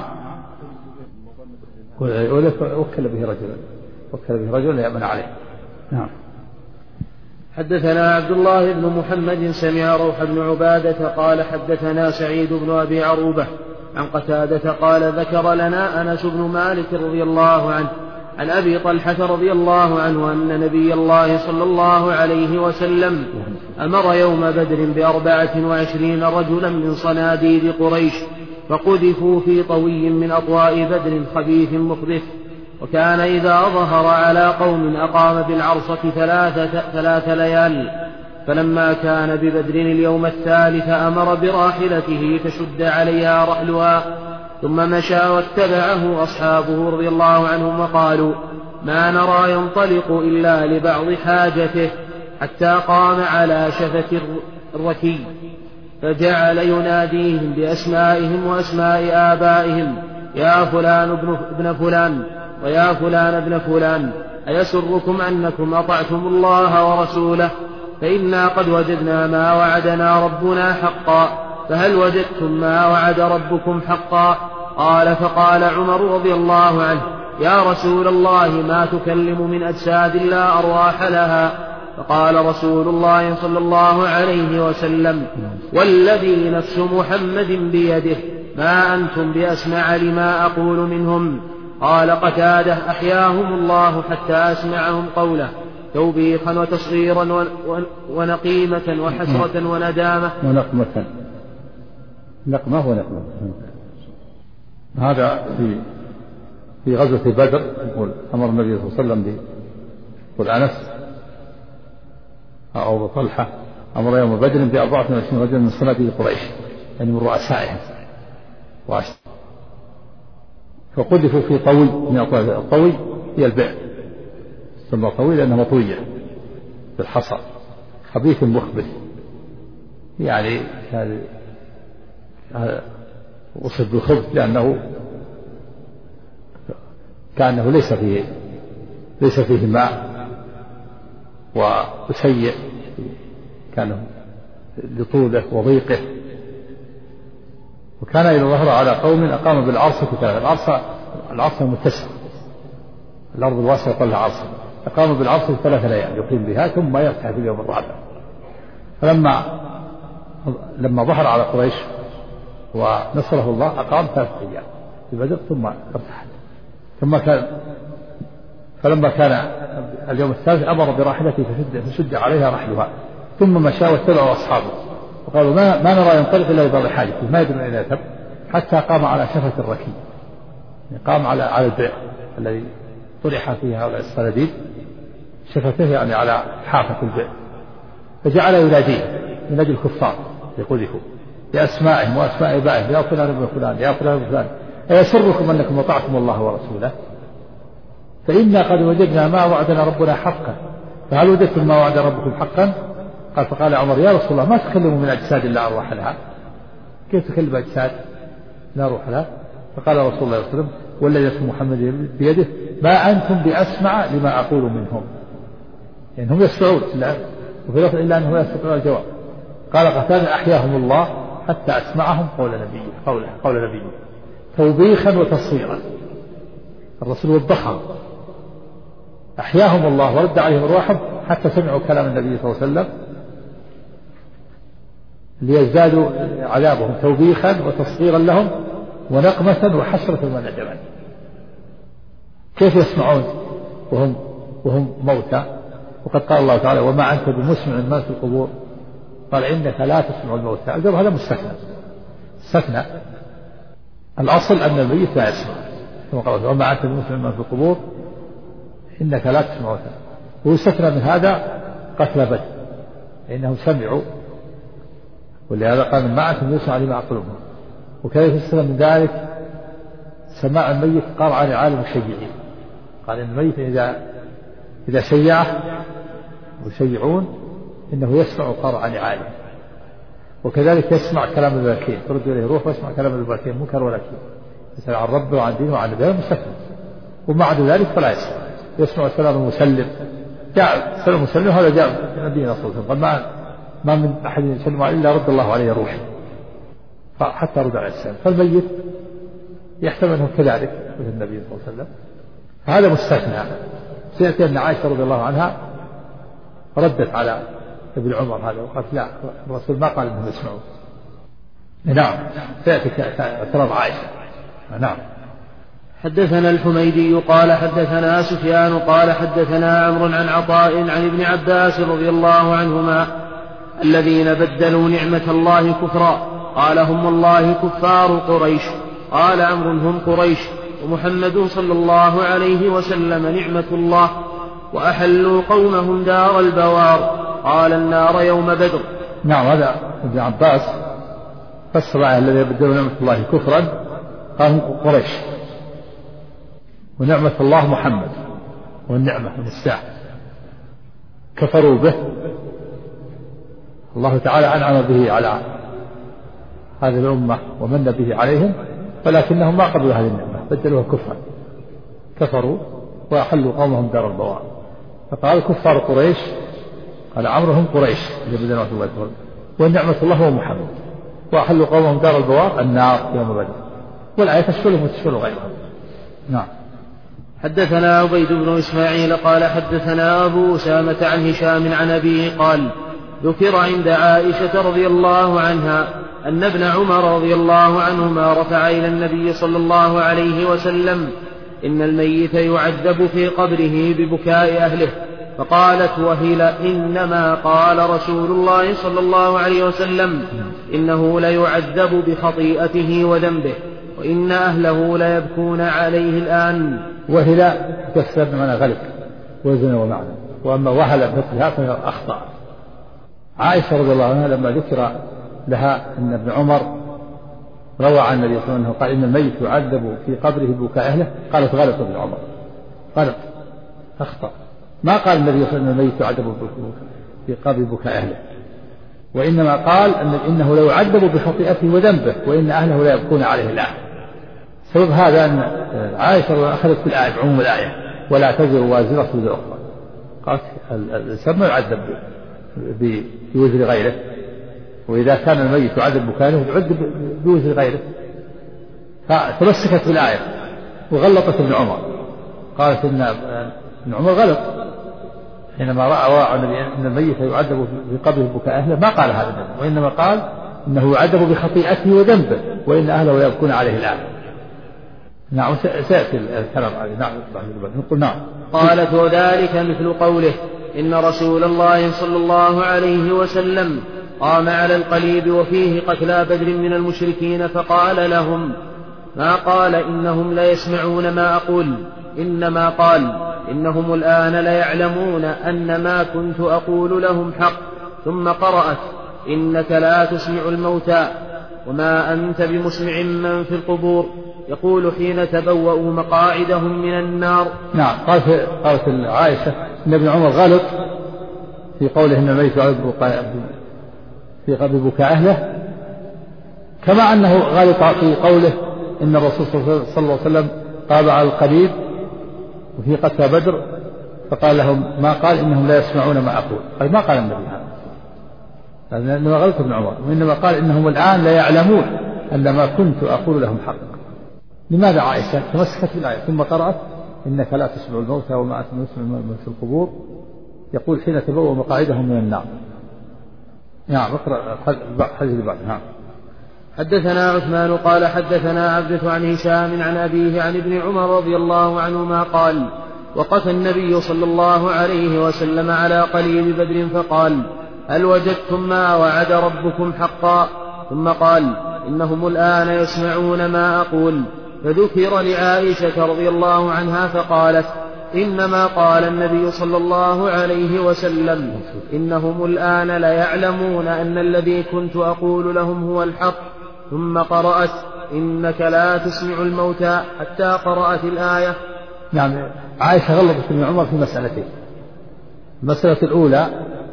وكل به رجلا ليأمن عليه. نعم. حدثنا عبد الله بن محمد سمع روح بن عبادة قال حدثنا سعيد بن أبي عروبة عن قتادة قال ذكر لنا أنس بن مالك رضي الله عنه عن أبي طلحة رضي الله عنه أن نبي الله صلى الله عليه وسلم أمر يوم بدر ب24 رجلا من صناديد قريش فقذفوا في طوي من أطواء بدر خبيث مخبث. وكان إذا ظهر على قوم أقام بالعرصة 3 ليال. فلما كان ببدر اليوم الثالث أمر براحلته فشد عليها رحلها ثم مشى واتبعه أصحابه رضي الله عنهم وقالوا ما نرى ينطلق إلا لبعض حاجته حتى قام على شفة الركي فجعل يناديهم بأسمائهم وأسماء آبائهم يا فلان ابن فلان ويا فلان ابن فلان أيسركم أنكم أطعتم الله ورسوله فإنا قد وجدنا ما وعدنا ربنا حقا فهل وجدتم ما وعد ربكم حقا؟ قال فقال عمر رضي الله عنه يا رسول الله ما تكلم من أجساد لا أرواح لها. فقال رسول الله صلى الله عليه وسلم والذي نفس محمد بيده ما أنتم بأسمع لما أقول منهم. قال قتادة أحياهم الله حتى أسمعهم قوله توبيخا وتصغيرا ونقيمة وحسرة وندامة نقمة. هذا في غزوة بدر يقول أمر النبي صلى الله عليه وسلم يقول أنس أو طلحة أمر يوم بدر ب24 رجلا من صناديد قريش يعني من رؤسائهم فقذفوا في طوي من أطوال. الطوي هي البئر ثم طوي لأنها مطوية بالحصى خبيث مخبث يعني وصف بالخبث لأنه كأنه ليس فيه ماء وسيء كان لطوله وضيقه. وكان إذا ظهر على قوم أقام بالعرصة العرصة متسعة الأرض الواسعة يطلع عرصة أقام بالعرصة 3 ليال يقيم بها ثم يرتاح في اليوم الرابع. لما ظهر على قريش ونصره الله أقام 3 أيام في بدر ثم ارتحل. فلما كان اليوم الثالث أمر براحلته فشد عليها رحلها ثم مشى واتبعوا أصحابه وقالوا ما نرى ينطلق إلا لبعض حاجته ما يدرون إلى يذهب حتى قام على شفة الركي يعني قام على البئر الذي طرح فيه هؤلاء الصناديد شفته يعني على حافة البئر فجعل يناديه من أجل الكفار يقذفوا بأسمائهم وأسماء آبائهم يا فلان ابن فلان يا فلان ابن فلان أيسركم أنكم أطعتم الله ورسوله فإنا قد وجدنا ما وعدنا ربنا حقا فهل وجدتم ما وعد ربكم حقا؟ قال فقال عمر يا رسول الله ما تكلموا من أجساد لا أرواح لها كيف تكلم أجساد لا روح لها؟ فقال رسول الله صلى الله عليه وسلم والذي نفس محمد بيده ما أنتم بأسمع لما أقول منهم يعني هم يسمعون وفي لفظ إلا أنهم يستطيعون الجواب. قال قتادة أحياهم الله حتى أسمعهم قول نبيه توبيخا وتصويرا. الرسول وبخهم أحياهم الله ورد عليهم أرواحهم حتى سمعوا كلام النبي صلى الله عليه وسلم ليزدادوا عذابهم توبيخا وتصغيرا لهم ونقمة وحسرة وندما. كيف يسمعون وهم موتى؟ وقد قال الله تعالى وما أنت بمسمع من في القبور قال إنك لا تسمع الموتى. الجواب هذا مستثنى الأصل أن الميت لا يسمع ثم قال وما أنت بمسمع من في القبور إنك لا تسمع الموتى. ويستثنى من هذا قتل بدر لأنهم سمعوا ولهذا قال ما أنتم يسمع لما أقولهم. وكيف يستثنى من ذلك سماع الميت قرعا لعالم الشيعين قال إن الميت إذا شيعه ويشيعون إنه يسمع قرعا لعالم. وكذلك يسمع كلام الباكين ترد إليه روح ويسمع كلام الباكين منكر ونكير يسأل عن ربه وعن دينه وعن نبيه مستثنى. ومع ذلك فلا يسمع سلام المسلم جاء سلام المسلم هذا جاء نبينا صلى الله عليه وسلم قال ما من أحد يسلم إلا رد الله عليه روح حتى رد عليه السلام. فالميت يحتمل أنه كذلك مثل النبي صلى الله عليه وسلم هذا مستثنى. سيأتي أن عائشة رضي الله عنها ردت على ابن عمر هذا وقالت لا الرسول ما قال انهم يسمعون. نعم سيأتي اعتراض عائشة. نعم حدثنا الحميدي قال حدثنا سفيان قال حدثنا عمرو عن عطاء عن ابن عباس رضي الله عنهما الذين بدلوا نعمة الله كفرا قال هم والله كفار قريش. قال عمرو هم قريش ومحمد صلى الله عليه وسلم نعمة الله وأحلوا قومهم دار البوار قال النار يوم بدر. نعم هذا ابن عباس فسر الذين بدلوا نعمة الله كفرا قال هم قريش ونعمة الله محمد والنعمة المستعان كفروا به الله تعالى أنعم به على هذه الأمة ومن به عليهم ولكنهم ما قبلوا هذه النعمة بدلوها كفرا كفروا وأحلوا قومهم دار البوار فقال كفار قريش قال عمرو هم قريش والنعمة الله هو محمد وأحلوا قومهم دار البوار النار يوم بدر والآية تشملهم وتشمل غيرهم. نعم. حدثنا عبيد بن إسماعيل قال حدثنا أبو أسامة عن هشام عن أبيه قال ذكر عند عائشة رضي الله عنها أن ابن عمر رضي الله عنهما رفع إلى النبي صلى الله عليه وسلم إن الميت يعذب في قبره ببكاء أهله فقالت وهل إنما قال رسول الله صلى الله عليه وسلم إنه ليعذب بخطيئته وذنبه وإن أهله ليبكون عليه الآن. وهل تفسر بمعنى غلب وزن ومعنى وأما وهل بفتحها فهي أخطأ. عائشة رضي الله عنها لما ذكر لها أن ابن عمر روى عن النبي صلى الله عليه وسلم قال إن الميت يعذب في قبره ببكاء أهله قالت غلط ابن عمر غلط أخطأ ما قال النبي صلى الله عليه وسلم الميت يعذب في قبر بكاء أهله وإنما قال إنه لا يعذب بخطيئته وذنبه وإن أهله لا يبكون عليه الآن. سبب هذا أن عائشة أخذت في الآية بعموم الآية ولا تزر وازرة وزر أخرى قالت الإنسان ما يعذب بوزر غيره وإذا كان الميت يعذب بكانه يعذب بوزر غيره فتمسكت بالآية وغلطت ابن عمر قالت إن ابن عمر غلط حينما رأى أن الميت يعذب في قبره بكاء أهله ما قال هذا النبي وإنما قال إنه يعذب بخطيئته وذنبه وإن أهله يبكون عليه الآن. نعم سيأتي الكلام عليه. نعم نقول نعم. قالت وذلك مثل قوله إن رسول الله صلى الله عليه وسلم قام على القليب وفيه قتلى بدر من المشركين فقال لهم ما قال إنهم ليسمعون ما أقول إنما قال إنهم الآن ليعلمون أن ما كنت أقول لهم حق ثم قرأت إنك لا تسمع الموتى وما أنت بمسمع من في القبور يقول حين تبوأوا مقاعدهم من النار. نعم. قالت عائشة إن ابن عمر غلط في قوله إن الميت يعذب في قبر بكاء أهله كما أنه غلط في قوله إن الرسول صلى الله عليه وسلم قام على القليب وفي قتلى بدر فقال لهم ما قال إنهم لا يسمعون ما أقول قال ما قال النبي هذا إنما غلط ابن عمر وإنما قال إنهم الآن لا يعلمون أن ما كنت أقول لهم حق. لماذا عائشة تمسكت بالآية ثم قرأت إنك لا تسمع الموتى وما أنت بمسمع من في القبور يقول حين تبوأ مقاعدهم من النار. نعم اقرأ حديث بعد. نعم. حدثنا عثمان قال حدثنا عبدة عن هشام عن أبيه عن ابن عمر رضي الله عنهما قال وقف النبي صلى الله عليه وسلم على قليل بدر فقال هل وجدتم ما وعد ربكم حقا ثم قال إنهم الآن يسمعون ما أقول فذكر لعائشة رضي الله عنها فقالت إنما قال النبي صلى الله عليه وسلم إنهم الآن ليعلمون أن الذي كنت أقول لهم هو الحق ثم قرأت إنك لا تسمع الموتى حتى قرأت الآية. نعم. عائشة غلطت ابن عمر في مسألتين. المسألة الأولى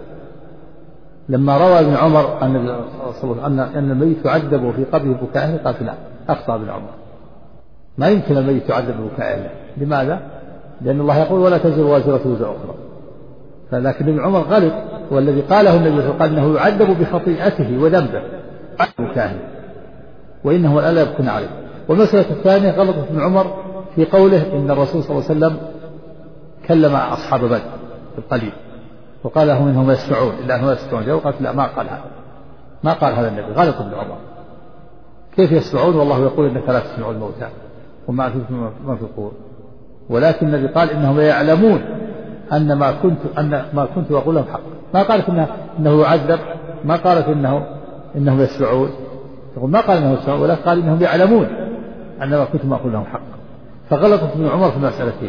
لما روى ابن عمر أن الميت يعذب في قبره بكاء أهله قالت لا أخطأ ابن عمر ما يمكن الميت يعذب ببكاء أهله. لماذا؟ لأن الله يقول ولا تزر وازرة وزر أخرى لكن ابن عمر غلط والذي قاله النبي صلى الله عليه وسلم قال إنه يعذب بخطيئته وذنبه بكاء أهله وإنه الآن لا يبكون عليه. والمسألة الثانية غلطت ابن عمر في قوله إن الرسول صلى الله عليه وسلم كلم أصحاب بدر بالقليل وقال لهم إنهم يسمعون إلا أنهم يسمعون قالت لا ما قال هذا النبي غلط ابن عمر كيف يسمعون والله يقول إنك لا تسمع الموتى ومعرفة ما في القبور، ولكن الذي قال إنهم يعلمون أن ما كنت أقول لهم حق. ما قالت إنه يعذب، ما قالت إنهم يسمعون، تقول ما قال إنه يسمعون، ولكن قال إنهم يعلمون أن ما كنت أقول لهم حق. فغلطت ابن عمر في المسألتين،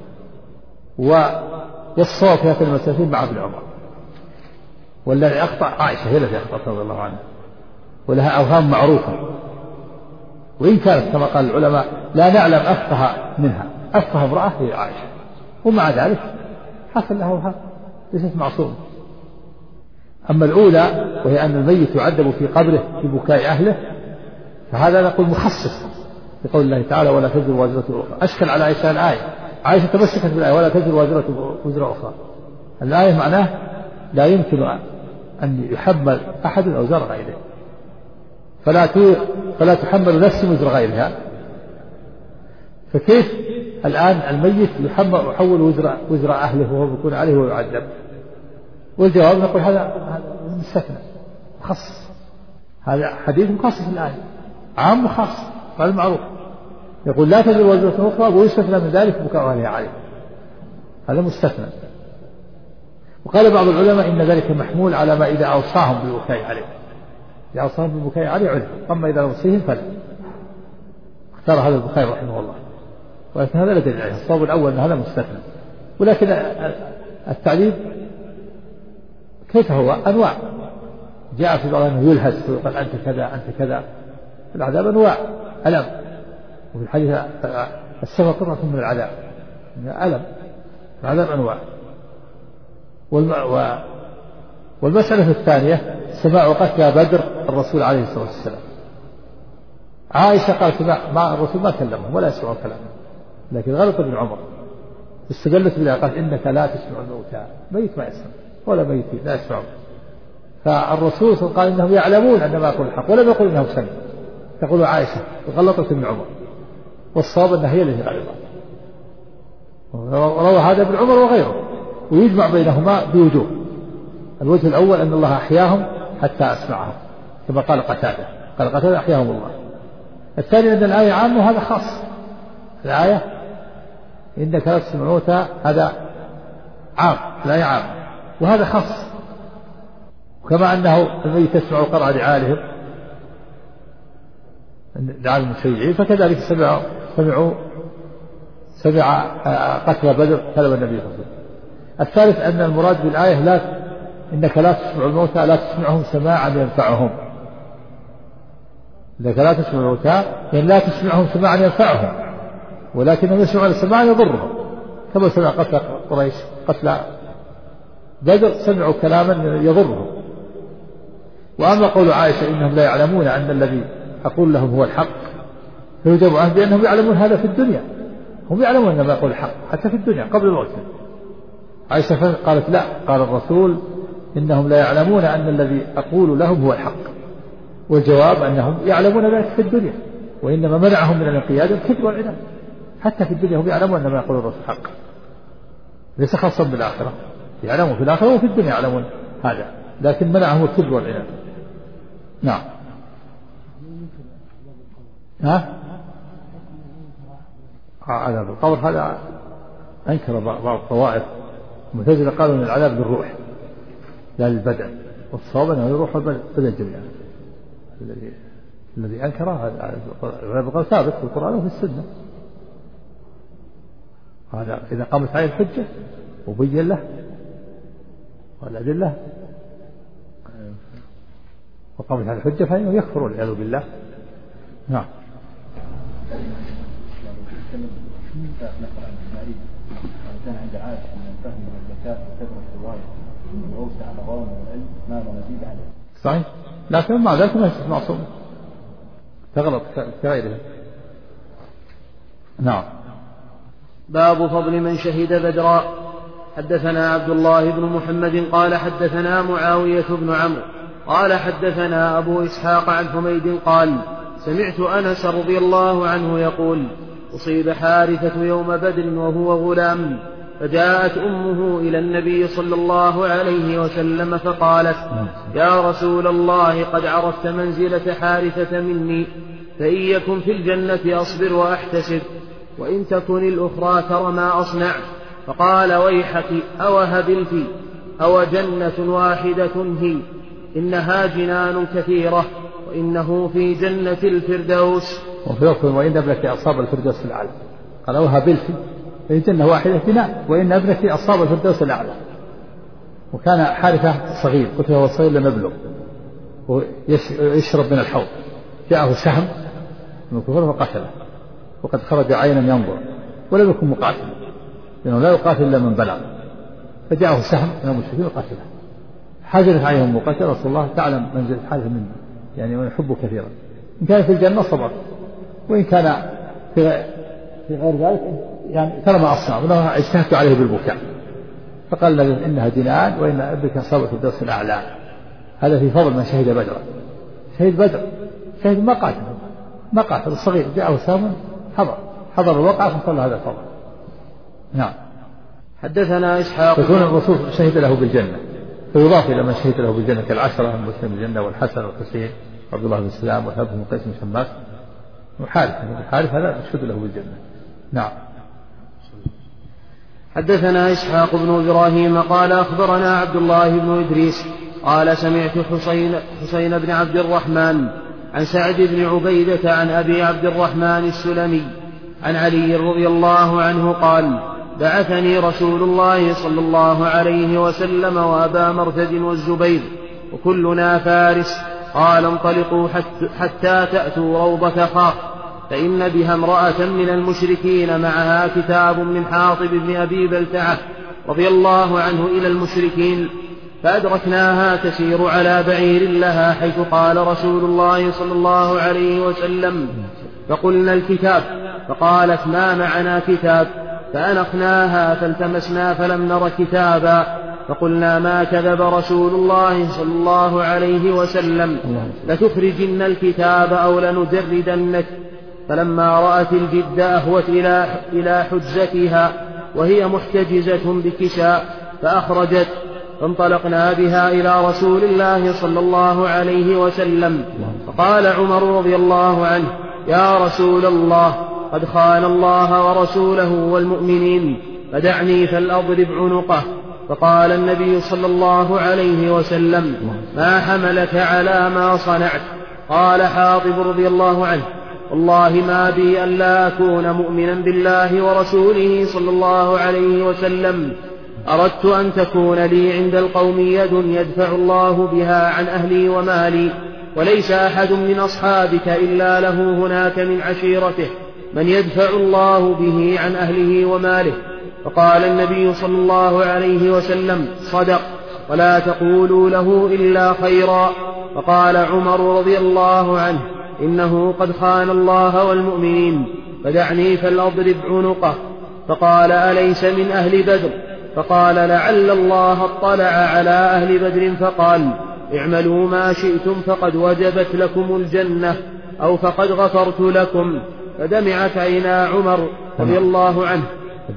والصواب في هذه المسألتين مع ابن عمر. والذي أخطأ عائشة، هي التي أخطأت رضي الله عنها، ولها أوهام معروفة، وإن كانت كما قال العلماء لا نعلم أفقه منها، أفقه امرأة هي عائشة، ومع ذلك حصل لها أوهام، ليست معصومة. أما الأولى وهي أن الميت يعذب في قبره ببكاء أهله، فهذا نقول مخصص بقول الله تعالى ولا تزر وازرة أخرى. أشكل على عائشة الآية، عائشة تمسكت بالآية ولا تزر وازرة وزر أخرى. الآية معناه لا يمكن أن يحمل أحد أوزار غيره، فلا تحمل نفس وزر غيرها. فكيف الآن الميت يحول وزر أهله وهو يكون عليه ويعذب؟ والجواب نقول هذا مستثنى مخصص، هذا حديث مخصص الآية، عام وخاص، هذا المعروف. يقول لا تزر وزرة أخرى ويستثنى من ذلك بكاء أهلها عليه، هذا مستثنى. وقال بعض العلماء إن ذلك محمول على ما إذا أوصاهم بالبكاء عليه، إذا أوصاهم بالبكاء عليه عرف، أما إذا أوصيهم فلا. اختار هذا البخاري رحمه الله، ولكن هذا لا دليل عليه. الصواب الأول أن هذا مستثنى، ولكن التعذيب كيف هو؟ أنواع. جاء في بعض أنه يلهث ويقال أنت كذا أنت كذا. العذاب أنواع، ألم، وفي الحديث السفر قطعة من العذاب، ألم، العذاب أنواع. والمسألة الثانية سماع قتلى بدر الرسول عليه الصلاة والسلام. عائشة قالت مع الرسول ما كلمهم ولا يسمعوا كلامه، لكن غلط ابن عمر استدلت بها، قالت إنك لا تسمع الموتى، ميت ما يسمع ولا ميت لا يسمع. فالرسول قال إنهم يعلمون أن ما يقول الحق ولم يقل إنهم سمعوا. تقول عائشة غلطت ابن عمر، والصواب أنها هي التي غلطت. روى هذا ابن عمر وغيره، ويجمع بينهما بوجوه. الوجه الأول أن الله أحياهم حتى أسمعهم كما قال قتادة، قال قتادة أحياهم الله. الثاني أن الآية عامة وهذا خاص. الآية إنك لا تسمع الموتى هذا عام، الآية عام وهذا خاص. وكما أنه الميت يسمع قرع لعالهم المشيعين، فكذلك سمع قتل بدر كلام النبي صلى الله عليه وسلم. الثالث أن المراد بالآية إنك لا تسمع الموتى لا تسمعهم سماعا ينفعهم. إنك لا تسمع الموتى يعني لا تسمعهم سماعا ينفعهم، ولكنهم يسمعون سماعا يضرهم، كما سمع قتل قريش قتل بدر سمعوا كلاما يضرهم. وأما قول عائشة إنهم لا يعلمون أن الذي أقول لهم هو الحق، فيجب عنه بأنهم يعلمون هذا في الدنيا، هم يعلمون أن ما يقول الحق حتى في الدنيا قبل الموت. عائشة قالت لا، قال الرسول إنهم لا يعلمون أن الذي أقول لهم هو الحق، والجواب أنهم يعلمون ذلك في الدنيا، وإنما منعهم من الانقياد الكبر والعناد. حتى في الدنيا هم يعلمون أن ما يقول الرسول حق، ليس خاصا بالآخرة، يعلمون في الآخرة وفي الدنيا يعلمون هذا، لكن منعهم الكبر والعناد. نعم. عذاب القبر هذا أنكر بعض الطوائف المعتزلة، قالوا أن العذاب للروح لا للبدن، والصواب أنه الروح والبدن جميعا. الذي أنكره العذاب القبر ثابت في القرآن وفي السنة، هذا إذا قامت عليه الحجة وبين له والأدلة وقامت عليه الحجة فإنه يكفر والعياذ بالله. نعم. كان عند عائشة من الفهم والذكاء وكثرة الرواية وأوسع الغرام والعلم ما نزيد عليه. صحيح، لكن مع ذلك ما يصير معصوم، تغلط كغيره. نعم. باب فضل من شهد بدرا. حدثنا عبد الله بن محمد قال حدثنا معاوية بن عمرو قال حدثنا أبو إسحاق عن حميد قال سمعت أنس رضي الله عنه يقول أصيب حارثة يوم بدر وهو غلام، فجاءت أمه إلى النبي صلى الله عليه وسلم فقالت يا رسول الله قد عرفت منزلة حارثة مني، فإن يكن في الجنة أصبر وأحتسب، وإن تكن الأخرى تر ما أصنع. فقال ويحك أوهبلت أو جنة واحدة هي، إنها جنان كثيرة وإنه في جنة الفردوس. وفي وقت وإن ابنك أصاب الفردوس الأعلى، قال أوهبلت في جنة واحدة جنان وإن ابنك أصاب الفردوس الأعلى. وكان حارثة صغير، قلت له صغير لم يبلغ ويشرب من الحوض، جاءه سهم من الكفر فقتله، وقد خرج عينا ينظر ولم يكن مقاتلا لأنه لا يقاتل إلا من بلغ، فجاءه سهم من المشركين وقتله. حزنت عليهم المقاتل رسول الله تعلم منزل حارثة مني يعني ونحبه كثيرا، إن كان في الجنة صبر، وإن كان في غير ذلك يعني ترى ما أصنع، ولما اجتهدت عليه بالبكاء. فقال له إنها جنان وإن ابنك أصاب في الدرس الأعلى. هذا في فضل من شهد بدرا. شهد بدر شهد ما قاتل الصغير، جاءه سهم حضر الوقعة فصل هذا الفضل. نعم. حدثنا إسحاق. فكون الرسول شهد له بالجنة فيضاف إلى من شهد له بالجنة كالعشرة المبشرين بالجنة والحسن والحسين عبد الله بن سلام وثابت بن قيس بن شماس وحارث هذا يشهد له بالجنة. نعم. حدثنا إسحاق بن إبراهيم قال أخبرنا عبد الله بن إدريس قال سمعت حسين بن عبد الرحمن عن سعد بن عبيدة عن أبي عبد الرحمن السلمي عن علي رضي الله عنه قال بعثني رسول الله صلى الله عليه وسلم وأبا مرثد والزبير وكلنا فارس، قال انطلقوا حتى تأتوا روضة خاف، فإن بها امرأة من المشركين معها كتاب من حاطب بن أبي بلتعة رضي الله عنه إلى المشركين، فأدركناها تسير على بعير لها حيث قال رسول الله صلى الله عليه وسلم، فقلنا الكتاب، فقالت ما معنا كتاب، فأنخناها فالتمسنا فلم نر كتابا، فقلنا ما كذب رسول الله صلى الله عليه وسلم، لتخرجن الكتاب أو لنجردنك. فلما رأت الجد أهوت إلى حجزتها وهي محتجزة بكساء فأخرجت، فانطلقنا بها إلى رسول الله صلى الله عليه وسلم، فقال عمر رضي الله عنه يا رسول الله قد خان الله ورسوله والمؤمنين، فدعني فلأضرب عنقه. فقال النبي صلى الله عليه وسلم ما حملك على ما صنعت؟ قال حاطب رضي الله عنه والله ما بي ألا أكون مؤمنا بالله ورسوله صلى الله عليه وسلم، أردت أن تكون لي عند القوم يد يدفع الله بها عن أهلي ومالي، وليس أحد من أصحابك إلا له هناك من عشيرته من يدفع الله به عن أهله وماله. فقال النبي صلى الله عليه وسلم صدق، ولا تقولوا له إلا خيرا. فقال عمر رضي الله عنه إنه قد خان الله والمؤمنين، فدعني فلأضرب عنقه. فقال أليس من أهل بدر؟ فقال لعل الله اطلع على أهل بدر فقال اعملوا ما شئتم فقد وجبت لكم الجنة أو فقد غفرت لكم. فدمعت عينا عمر رضي الله عنه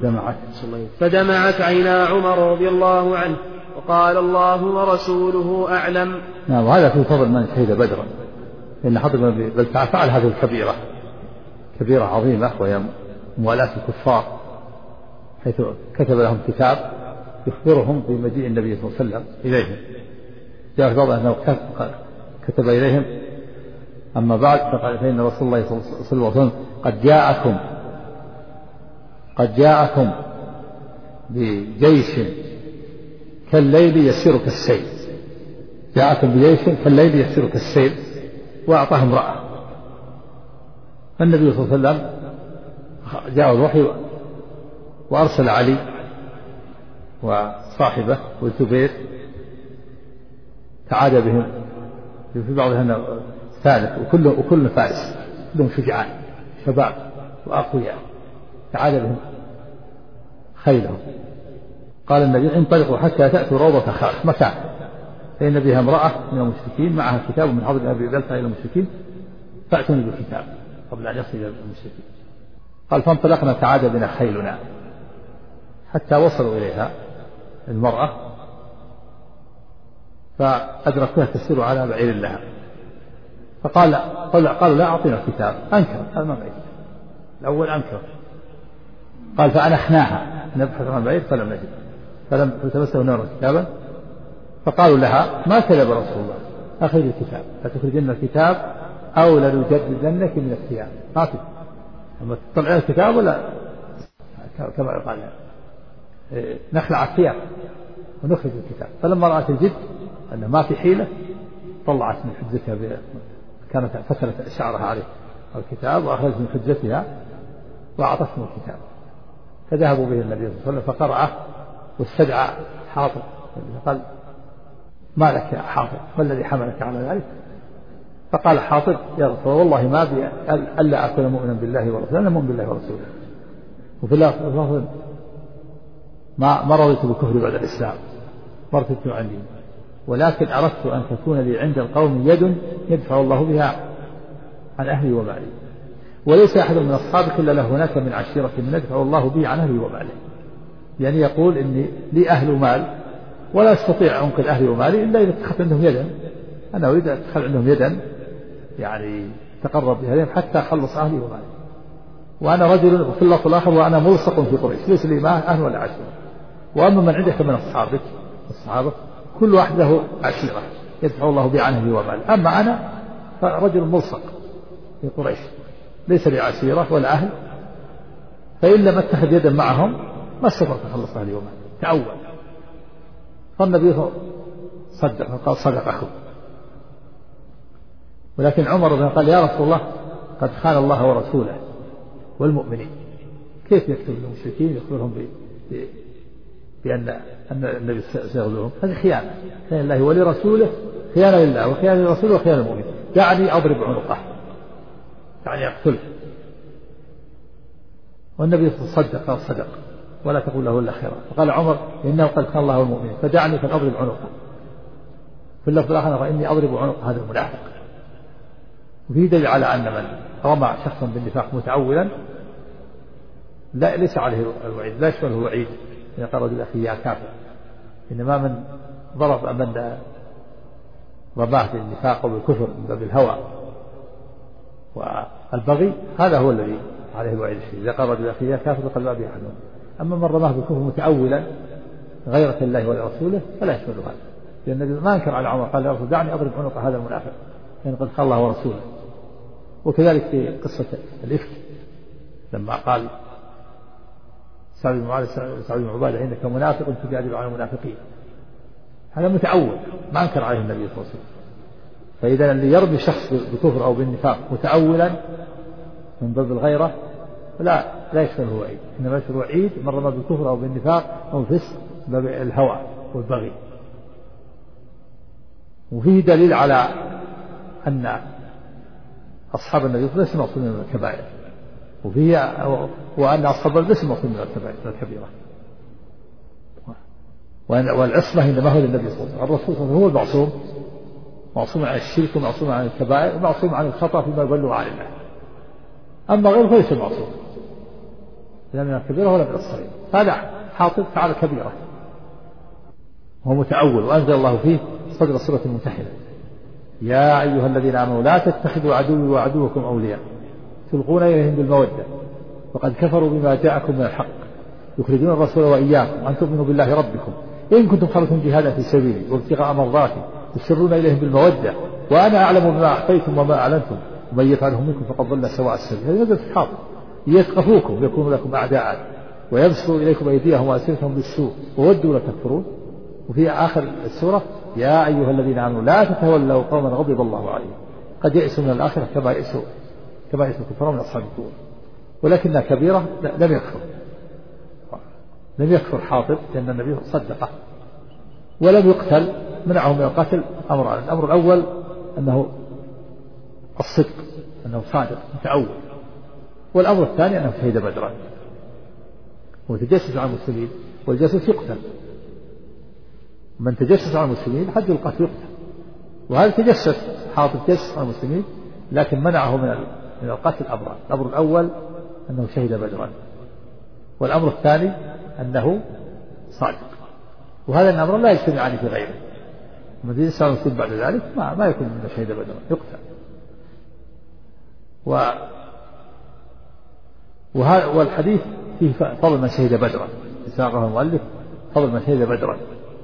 رضي الله عنه وقال الله ورسوله أعلم. نعم. وهذا في فضل من شهد بدرا، إن حاطب بن بلتعة فعل هذه الكبيرة كبيرة عظيمة وهي موالاة الكفار، حيث كتب لهم كتاب يخبرهم بمجيء النبي صلى الله عليه وسلم إليهم. جاء في بعض أنه كتب إليهم أما بعد فقال فإن رسول الله صلى الله عليه وسلم قد جاءكم بجيش كالليل يسير كالسيل، جاءكم بجيش كالليل يسير كالسيل، وأعطاه امرأة. فالنبي صلى الله عليه وسلم جاء الوحي وأرسل علي وصاحبه والزبير تعادى بهم، في بعضهم ثالث وكل فارس، كلهم شجعان شباب وأقوياء، تعادى بهم خيلهم. قال النبي انطلقوا حتى تأتوا روضة خاف مكان، فإن بها امرأة من المشركين معها كتاب من حضر أبي بلتعة إلى المشركين، فأتوني بالكتاب قبل أن يصل إلى المشركين. قال فانطلقنا تعادى بنا خيلنا حتى وصلوا إليها المرأة، فأدركوها تسير على بعير لها، قالوا لا أعطينا الكتاب، أنكر، قال ما معي. الأول أنكر، قال فأنحناها نبحث عن بعيد فلم نجد، فلم تمسه نور كتابا. فقالوا لها ما كذب رسول الله، أخرج الكتاب، فتخرجن الكتاب أو لنجددنك من الثياب. ما في أما تطلعين الكتاب ولا كما يقال نخلع الثياب ونخرج الكتاب. فلما رأت الجد أنه ما في حيلة طلعت من حجتها، كانت فتلت شعرها عليه الكتاب وأخرجت من حجتها وأعطتهم الكتاب. فذهبوا به النبي صلى الله عليه وسلم فقرأه واستدعى حاطب قال ما لك يا حاطب، ما الذي حملك على ذلك؟ فقال حاطب يا رسول الله والله ما بي ألا أكون مؤمنا بالله ورسوله، أنا مؤمن بالله ورسوله. وفي اللفظ ما رضيت بالكفر بعد الإسلام، ما رضيت عني، ولكن أردت أن تكون لي عند القوم يد يدفع الله بها عن أهلي ومالي، وليس أحد من أصحابك إلا له هناك من عشيرة من يدفع الله به عن أهلي ومالي. يعني يقول إني لي أهل ومال ولا أستطيع أنقذ أهلي ومالي إلا إذا اتخذت عندهم يدا، أنا أريد أن أدخل عندهم يدا يعني تقرب بها حتى أخلص أهلي ومالي، وأنا رجل وفي اللفظ الآخر وأنا ملصق في قريش ليس لي أهل ولا عشيرة. وأما من عندك من أصحابك الصحابة كل واحد له عشيرة يدفع الله به عن أهلي ومالي، أما أنا فرجل ملصق في قريش ليس لي عشيرة ولا أهل، فإن لم أتخذ يدا معهم ما استطعت أخلص أهلي ومالي. تأول. فالنبي صدق قال صدق أخوه. ولكن عمر بن قال يا رسول الله قد خان الله ورسوله والمؤمنين، كيف يكتب للمشركين يخبرهم بأن النبي سيغزوهم؟ هذه خيانة، خيانة لله ولرسوله، خيانة لله وخيانة لرسوله وخيانة للمؤمنين. يعني أضرب عنقه، يعني أقتله. والنبي صدق قال صدق ولا تقول له إلا خيرا. فقال عمر إنه قد خان الله والمؤمنين فدعني فأضرب عنقه. في اللفظ الآخر إني أضرب عنق هذا المنافق. وفي دليل على أن من رمى شخصا بالنفاق متعولا لا ليس عليه الوعيد، لا يشمله الوعيد إذا قال رجل أخي يا كافر، إنما من ضرب من رماه بالنفاق وبالكفر من باب الهوى والبغي هذا هو الذي عليه الوعيد الشديد. إذا قال رجل أخي يا كافر فقد باب أحدهم. أما من رماه بالكفر متعولا غير الله ولرسوله فلا يشمل هذا، لأن النبي ما أنكر على عمر قال يا رسول دعني أضرب عنق هذا المنافق لأن قد خان الله ورسوله. وكذلك في قصة الإفك لما قال سعد بن عبادة إنك منافق تجادل عن المنافقين، هذا متعود ما أنكر عليه النبي صلى الله عليه وسلم. فإذا اللي يرمي شخص بالكفر أو بالنفاق متعولا من باب الغيرة لا يشمله وعيد، إنما يشمل وعيد من رمى بالكفر أو بالنفاق أو الفسق من باب الهوى والبغي. وفيه دليل على أن أصحاب النبي صلى الله عليه وسلم معصومين من الكبائر، وأن أصحاب النبي معصومين من الكبائر الكبيرة. والعصمة إنما هو للنبي صلى الله عليه وسلم. الرسول صلى الله عليه وسلم هو المعصوم، معصوم عن الشرك ومعصوم عن الكبائر ومعصوم عن الخطأ فيما يبلغ عن الله. أما غيره فليس معصوم لا من الكبيرة ولا من الصغيرة. هذا حاطب فعل كبيرة وهو متأول، وأنزل الله فيه صدر سورة الممتحنة يا أيها الذين آمنوا لا تتخذوا عدوي وعدوكم أولياء تلقون إليهم بالمودة وقد كفروا بما جاءكم من الحق يخرجون الرسول وإياكم أن تؤمنوا بالله ربكم إن كنتم خرجتم جهادا في سبيلي وابتغاء مرضاتي تسرون إليهم بالمودة وأنا أعلم بما أخفيتم وما أعلنتم ومن يفعله منكم فقد ضل سواء السبيل. هذه نزلت في حاطب ليثقفوكم ويكونوا لكم أعداء ويبسطوا إليكم أيديهم وألسنتهم بالسوء وودوا لتكفرون. وفي آخر السورة يا أيها الذين آمنوا لا تتولوا قوما غضب الله عليهم قد يئسوا من الآخرة كما يئسوا الكفار من أصحاب القبور. ولكنها كبيرة لم يكفر حاطب لأن النبي صدقه ولم يقتل. منعه من القتل أمران: الأمر الأول أنه الصدق أنه صادق متأول، والأمر الثاني أنه شهد بدرا وتجسس على المسلمين والجاسوس يقتل. من تجسس على المسلمين حد القتل يقتل، وهذا تجسس حاطب تجسس على المسلمين لكن منعه من القتل أمران: الأمر الأول أنه شهد بدرا، والأمر الثاني أنه صادق. وهذا الأمر لا يجتمعان في غيره. من تجسس على المسلمين بعد ذلك ما يكون من شهد بدرا يقتل. والحديث فيه فضل من شهد بدرا، ساقه المؤلف فضل من شهد بدرا.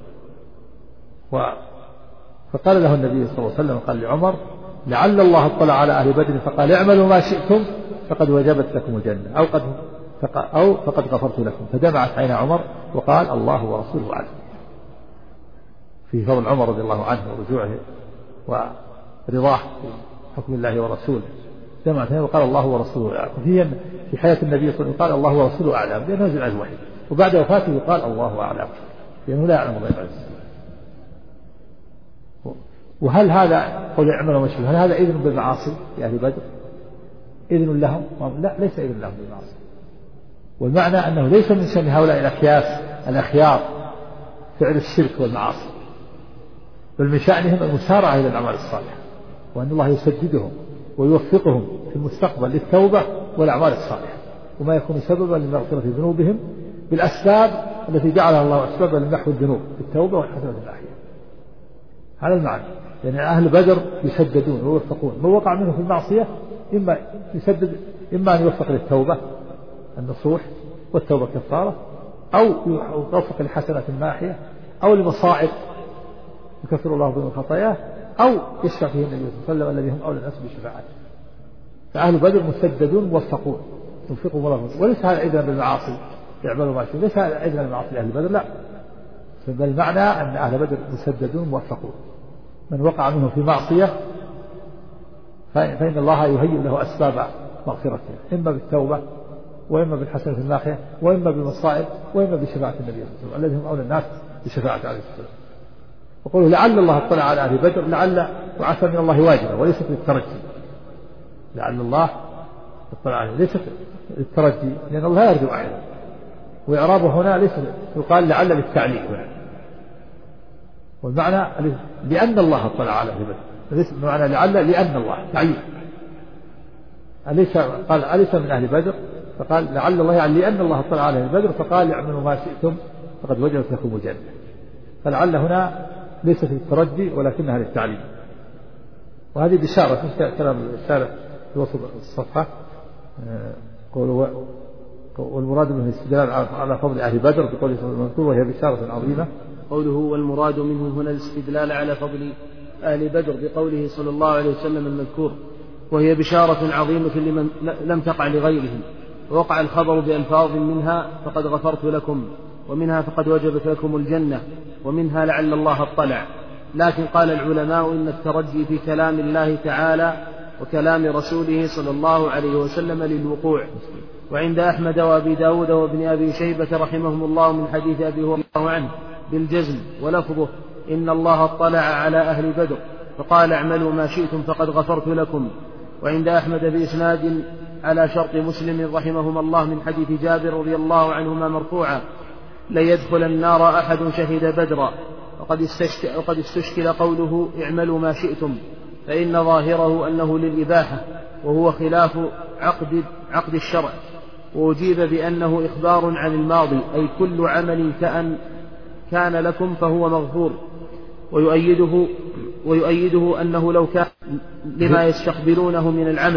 فقال له النبي صلى الله عليه وسلم قال لعمر: لعل الله اطلع على أهل بدر فقال اعملوا ما شئتم فقد وجبت لكم الجنة أو فقد غفرت لكم. فدمعت عين عمر وقال: الله ورسوله أعلم. في فضل عمر رضي الله عنه ورجوعه ورضاه بحكم الله ورسوله، دمعت عينه وقال: الله ورسوله أعلم. في حياة النبي صلى الله عليه وسلم قال: الله ورسوله أعلم لأنه نزل عليه الوحي، وبعد وفاته قال: الله أعلم لأنه لا يعلم غيب العزيز. وهل هذا قول اعملوا ما شئتم هل هذا إذن بالمعاصي لأهل بدر؟ إذن لهم؟ لا، ليس إذن لهم بالمعاصي. والمعنى أنه ليس من شأن هؤلاء الأخيار فعل الشرك والمعاصي، بل من شأنهم المسارعة إلى الأعمال الصالحة، وأن الله يسددهم ويوفقهم في المستقبل للتوبة والأعمال الصالحة، وما يكون سببا لمغفرة ذنوبهم بالأسباب التي جعلها الله أسبابا لمحو الذنوب بالتوبة والحسنة الأحياء. هذا المعنى، يعني أهل بدر يسددون ويوفقون، من وقع منه في المعصية إما يسدد، إما أن يوفق للتوبة النصوح والتوبة كفارة، أو يوفق لحسنة ماحية، أو لمصائب يكفر الله بهم خطاياه، أو يشفع فيه النبي صلى الله عليه وسلم الذي هم أولى الناس بشفاعته. فأهل بدر مسددون موفقون يوفقهم الله. وليس هذا إذن بالمعاصي يعملوا ما شئتم، ليس هذا إذن بالمعاصي لأهل بدر، لا، بل المعنى أن أهل بدر مسددون موفقون. من وقع منه في معصية فإن الله يهيئ له أسباب مغفرته، إما بالتوبة، وإما بالحسنة الماحية، وإما بالمصائب، وإما بشفاعة النبي صلى الله عليه وسلم الذي هم أولى الناس بشفاعة عليه السلام. وقولوا لعل الله اطلع على أهل بدر، لعل وعسى من الله واجبة وليست للترجي. لعل الله اطلع عليه ليست للترجي، لأن الله لا يرجو أحدا، وإعرابه هنا ليس يقال لعل للتعليل هنا، والمعنى لأن الله اطلع على أهل بدر، ليس بمعنى لعل لأن الله تعيين. قال أليس من أهل بدر، فقال لعل الله يعني لأن الله اطلع على أهل بدر، فقال اعملوا ما شئتم فقد وجبت لكم الجنة. فلعل هنا ليست للترجي ولكنها للتعليم. وهذه بشارة في كلام الرسالة في وسط الصفحة، والمراد منه الاستدلال على فضل أهل بدر بقوله صلى الله عليه وسلم، وهي بشارة عظيمة. قوله والمراد منه هنا الاستدلال على فضل أهل بدر بقوله صلى الله عليه وسلم المذكور، وهي بشارة عظيمة لمن لم تقع لغيرهم. ووقع الخبر بألفاظ منها فقد غفرت لكم، ومنها فقد وجبت لكم الجنة، ومنها لعل الله اطلع. لكن قال العلماء إن الترجي في كلام الله تعالى وكلام رسوله صلى الله عليه وسلم للوقوع. وعند أحمد وأبي داود وابن أبي شيبة رحمهم الله من حديث أبي هريرة عنه بالجزم، ولفظه إن الله اطلع على أهل بدر فقال اعملوا ما شئتم فقد غفرت لكم. وعند أحمد بإسناد على شرط مسلم رحمهما الله من حديث جابر رضي الله عنهما مرفوعا: لن يدخل النار أحد شهد بدرا. وقد استشكل قوله اعملوا ما شئتم، فإن ظاهره أنه للإباحة، وهو خلاف عقد الشرع. وأجيب بأنه إخبار عن الماضي، أي كل عمل كان لكم فهو مغفور. ويؤيده أنه لو كان لما يستقبلونه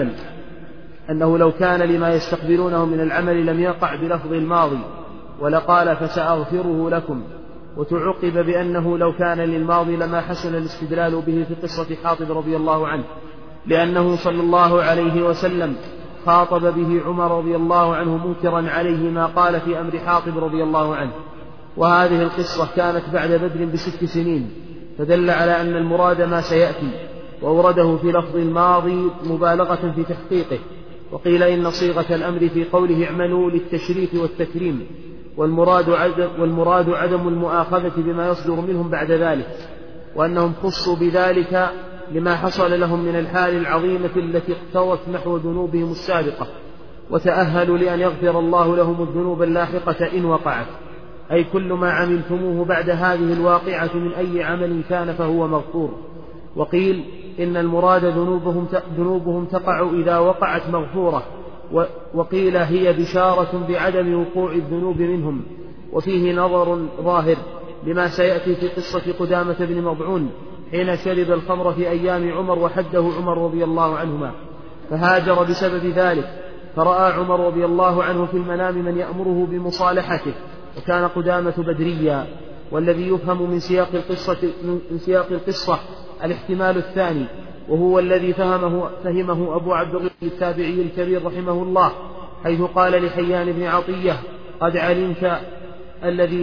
من العمل لم يقع بلفظ الماضي، ولقال فسأغفره لكم. وتعقب بأنه لو كان للماضي لما حسن الاستدلال به في قصة حاطب رضي الله عنه، لأنه صلى الله عليه وسلم خاطب به عمر رضي الله عنه منكرا عليه ما قال في أمر حاطب رضي الله عنه. وهذه القصة كانت بعد بدر ب6 سنين، فدل على أن المراد ما سيأتي، وأورده في لفظ الماضي مبالغة في تحقيقه. وقيل إن صيغة الأمر في قوله اعملوا للتشريف والتكريم، والمراد عدم المؤاخذة بما يصدر منهم بعد ذلك، وأنهم خصوا بذلك لما حصل لهم من الحال العظيمة التي اقتضت محو ذنوبهم السابقة، وتأهلوا لأن يغفر الله لهم الذنوب اللاحقة إن وقعت، أي كل ما عملتموه بعد هذه الواقعة من أي عمل كان فهو مغفور. وقيل إن المراد ذنوبهم تقع إذا وقعت مغفورة، وقيل هي بشارة بعدم وقوع الذنوب منهم. وفيه نظر ظاهر لما سيأتي في قصة قدامة بن مضعون حين شرب الخمر في أيام عمر وحده عمر رضي الله عنهما، فهاجر بسبب ذلك، فرأى عمر رضي الله عنه في المنام من يأمره بمصالحته، وكان قدامة بدريا. والذي يفهم من سياق القصة الاحتمال الثاني، وهو الذي فهمه أبو عبد الله التابعي الكبير رحمه الله، حيث قال لحيان بن عطية: قد علمت الذي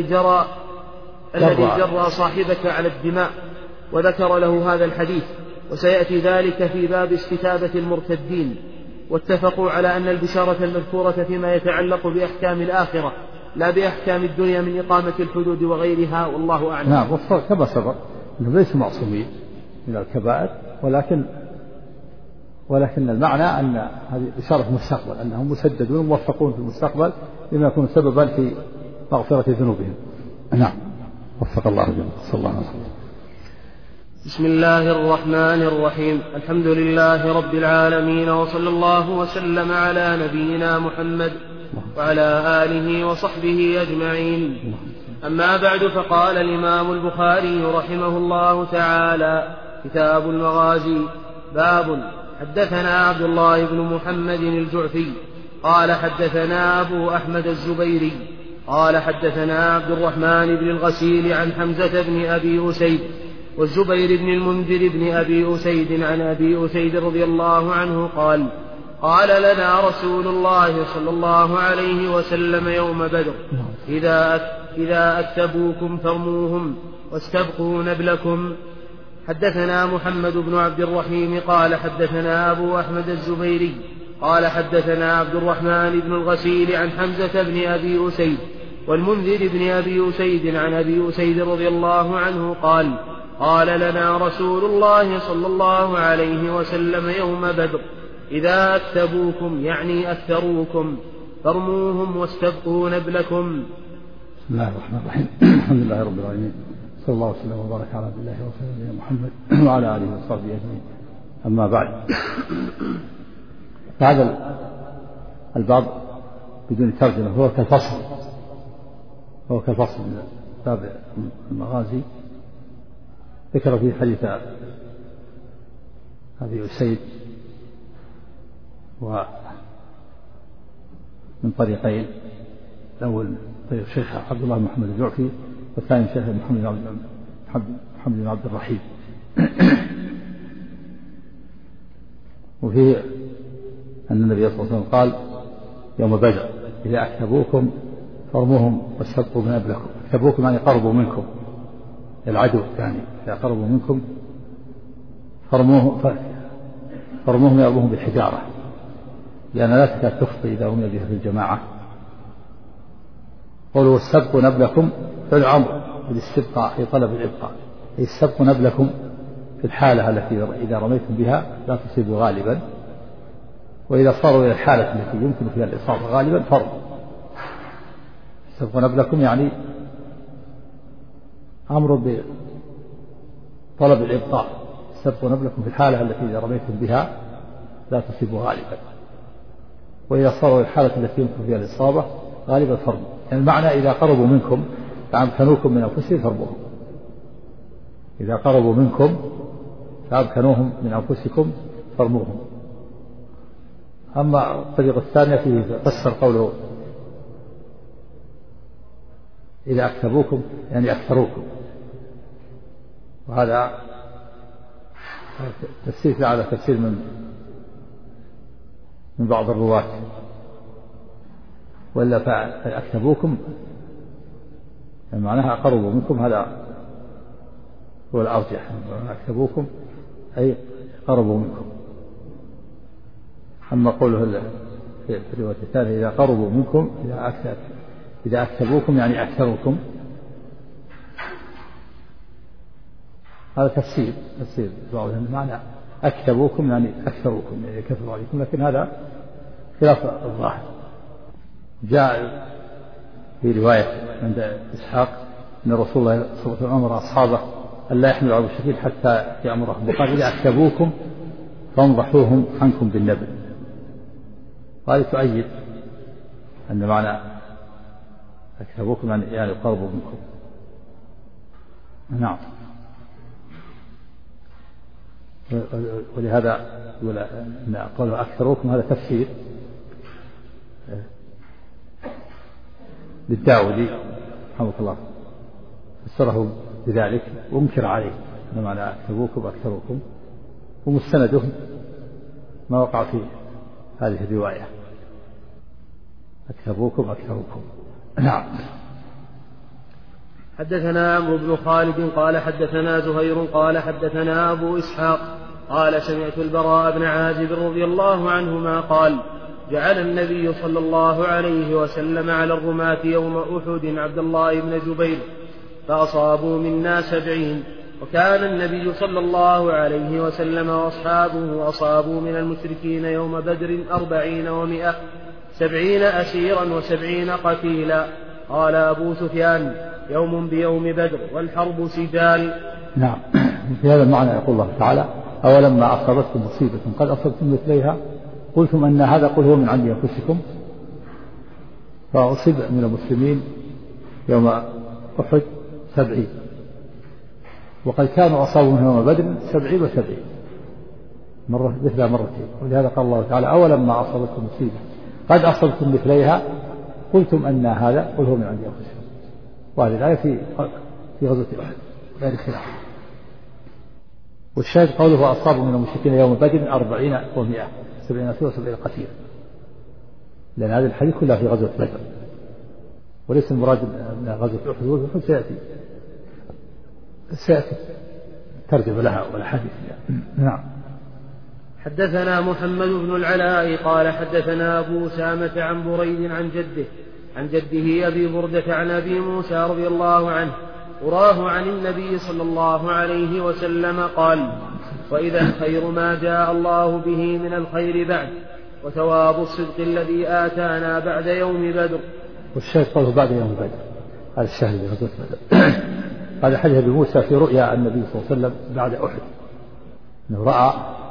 جرى صاحبك على الدماء، وذكر له هذا الحديث، وسيأتي ذلك في باب استتابة المرتدين. واتفقوا على أن البشارة المذكورة فيما يتعلق بأحكام الآخرة لا بأحكام الدنيا من إقامة الحدود وغيرها، والله أعلم. نعم، كما سبق أنهم ليسوا معصومين من الكبائر، ولكن المعنى أن هذه إشارة المستقبل، أنهم مسددون موفقون في المستقبل لما يكون سببا في مغفرة ذنوبهم. نعم، وفق الله جميعا. صلى الله عليه وسلم. بسم الله الرحمن الرحيم. الحمد لله رب العالمين، وصلى الله وسلم على نبينا محمد وعلى آله وصحبه أجمعين. أما بعد، فقال الإمام البخاري رحمه الله تعالى: كتاب المغازي. باب. حدثنا عبد الله بن محمد الجعفي قال حدثنا أبو أحمد الزبيري قال حدثنا عبد الرحمن بن الغسيل عن حمزة بن أبي أسيد والزبير بن المنذر بن أبي أسيد عن أبي أسيد رضي الله عنه قال لنا رسول الله صلى الله عليه وسلم يوم بدر: إذا أكتبوكم فارموهم واستبقوا نبلكم. حدثنا محمد بن عبد الرحيم قال حدثنا أبو أحمد الزبيري قال حدثنا عبد الرحمن بن الغسيل عن حمزة بن أبي أسيد والمنذر بن أبي أسيد عن أبي أسيد رضي الله عنه قال لنا رسول الله صلى الله عليه وسلم يوم بدر: إذا أكتبوكم يعني أكثروكم فارموهم واستبقوا نبلكم. بسم الله الرحمن الرحيم. الحمد لله رب العالمين، صلى الله وسلم وبارك على عبد الله ورسوله محمد وعلى آله وصحبه أجمعين. أما بعد، هذا الباب بدون ترجمة هو كالفصل من باب المغازي. ذكر فيه حديث أبي أسيد ومن طريقين، الأول طريق الشيخ عبد الله بن محمد الجعفي، والثاني الشيخ محمد بن عبد الرحيم. وفيه أن النبي صلى الله عليه وسلم قال يوم بدر: إذا أكتبوكم فارموهم واستبقوا بنبلكم. أكتبوكم يعني قربوا منكم، العدو يعني إذا قربوا منكم فرموهم يرموهم بالحجارة، لأن لا تكاد تخطي إذا رمي بها في الجماعة. قولوا واستبقوا نبلكم فعل أمر بالاستبقاء في طلب الإبقاء، أي استبقوا نبلكم في الحالة التي إذا رميتم بها لا تصيبوا غالبا، وإذا صاروا إلى الحالة التي يمكن فيها الإصابة غالبا فرموا. استبقوا نبلكم يعني أمر بطلب الإبقاء، استبقوا نبلكم في الحالة التي إذا رميتم بها لا تصيبوا غالبا، وإذا صاروا الحالة التي يمكن فيها الإصابة غالبا فرموا. يعني المعنى إذا قربوا منكم فأمكنوكم من أنفسهم فارموهم، إذا قربوا منكم فأمكنوهم من أنفسكم فارموهم. أما الطريقة الثانية فيه فسر قوله إذا أكتبوكم يعني أكثروكم، وهذا تفسير على تفسير من بعض الرواة، وإلا فأكتبوكم يعني معناها قربوا منكم، هذا هو الأرجح. أكتبوكم أي قربوا منكم. أما قوله في الرواية الثانية إذا قربوا منكم إذا أكتبوكم يعني أكثركم، هذا تفسير بعض المعنى أكتبوكم يعني أكثركم يعني كثروا عليكم، لكن هذا خلاف الظاهر. جاء في رواية عند إسحاق أن رسول الله صلى الله عليه وسلم أمر أصحابه أن لا يحملوا على الشديد حتى يأمرهم، وقال إذا أكتبوكم فانضحوهم عنكم بالنبل. وهذه تؤيد أن معنى أكتبوكم يعني قربوا منكم. نعم. ولهذا يقول أن قوله أكثركم هذا تفسير للداودي رحمه الله، فسره بذلك وانكر عليه أن معنى أكثركم ومستنده ما وقع في هذه الرواية أكثركم. نعم. حدثنا عمرو بن خالد قال حدثنا زهير قال حدثنا أبو إسحاق قال سمعت البراء بن عازب رضي الله عنهما قال جعل النبي صلى الله عليه وسلم على الرماة يوم أحد عبد الله بن جبير فأصابوا منا 70، وكان النبي صلى الله عليه وسلم وأصحابه أصابوا من المشركين يوم بدر 40 و100، 70 أسيرا و70 قتيلا. قال أبو سفيان يوم بيوم بدر والحرب سجال. نعم. في هذا المعنى يقول الله تعالى أولما أصابتكم مصيبة قد أصبتم مثليها قلتم أن هذا قل هو من عند أنفسكم، فأصيب من المسلمين يوم أحد 70، وقد كانوا أصابوا من يوم بدر 70 و70 مثل مرتين. ولهذا قال الله تعالى أولما أصابتكم مصيبة قد أصبتم مثليها قلتم أن هذا قل هو من عند أنفسكم. وهذه الآية في غزوة أحد غير خلاف. والشاهد قوله أصابوا من المشركين يوم بدر 40 و100، 70 أسير و70 قتيل، لأن هذه الحديث كلها في غزوة بدر وليس المراد من غزوة أحد. وأحد سيأتي ترجمة لها والحديث. نعم. حدثنا محمد بن العلاء قال حدثنا أبو أسامة عن بريد عن جده أبي بردة عن أبي موسى رضي الله عنه أراه عن النبي صلى الله عليه وسلم قال وإذا الخير ما جاء الله به من الخير بعد، وثواب الصدق الذي آتانا بعد يوم بدر. والشاهد قوله بعد يوم بدر، هذا الشاهد بغزوة بدر. هذا حديث أبي موسى في رؤيا النبي صلى الله عليه وسلم بعد أحد، أنه رأى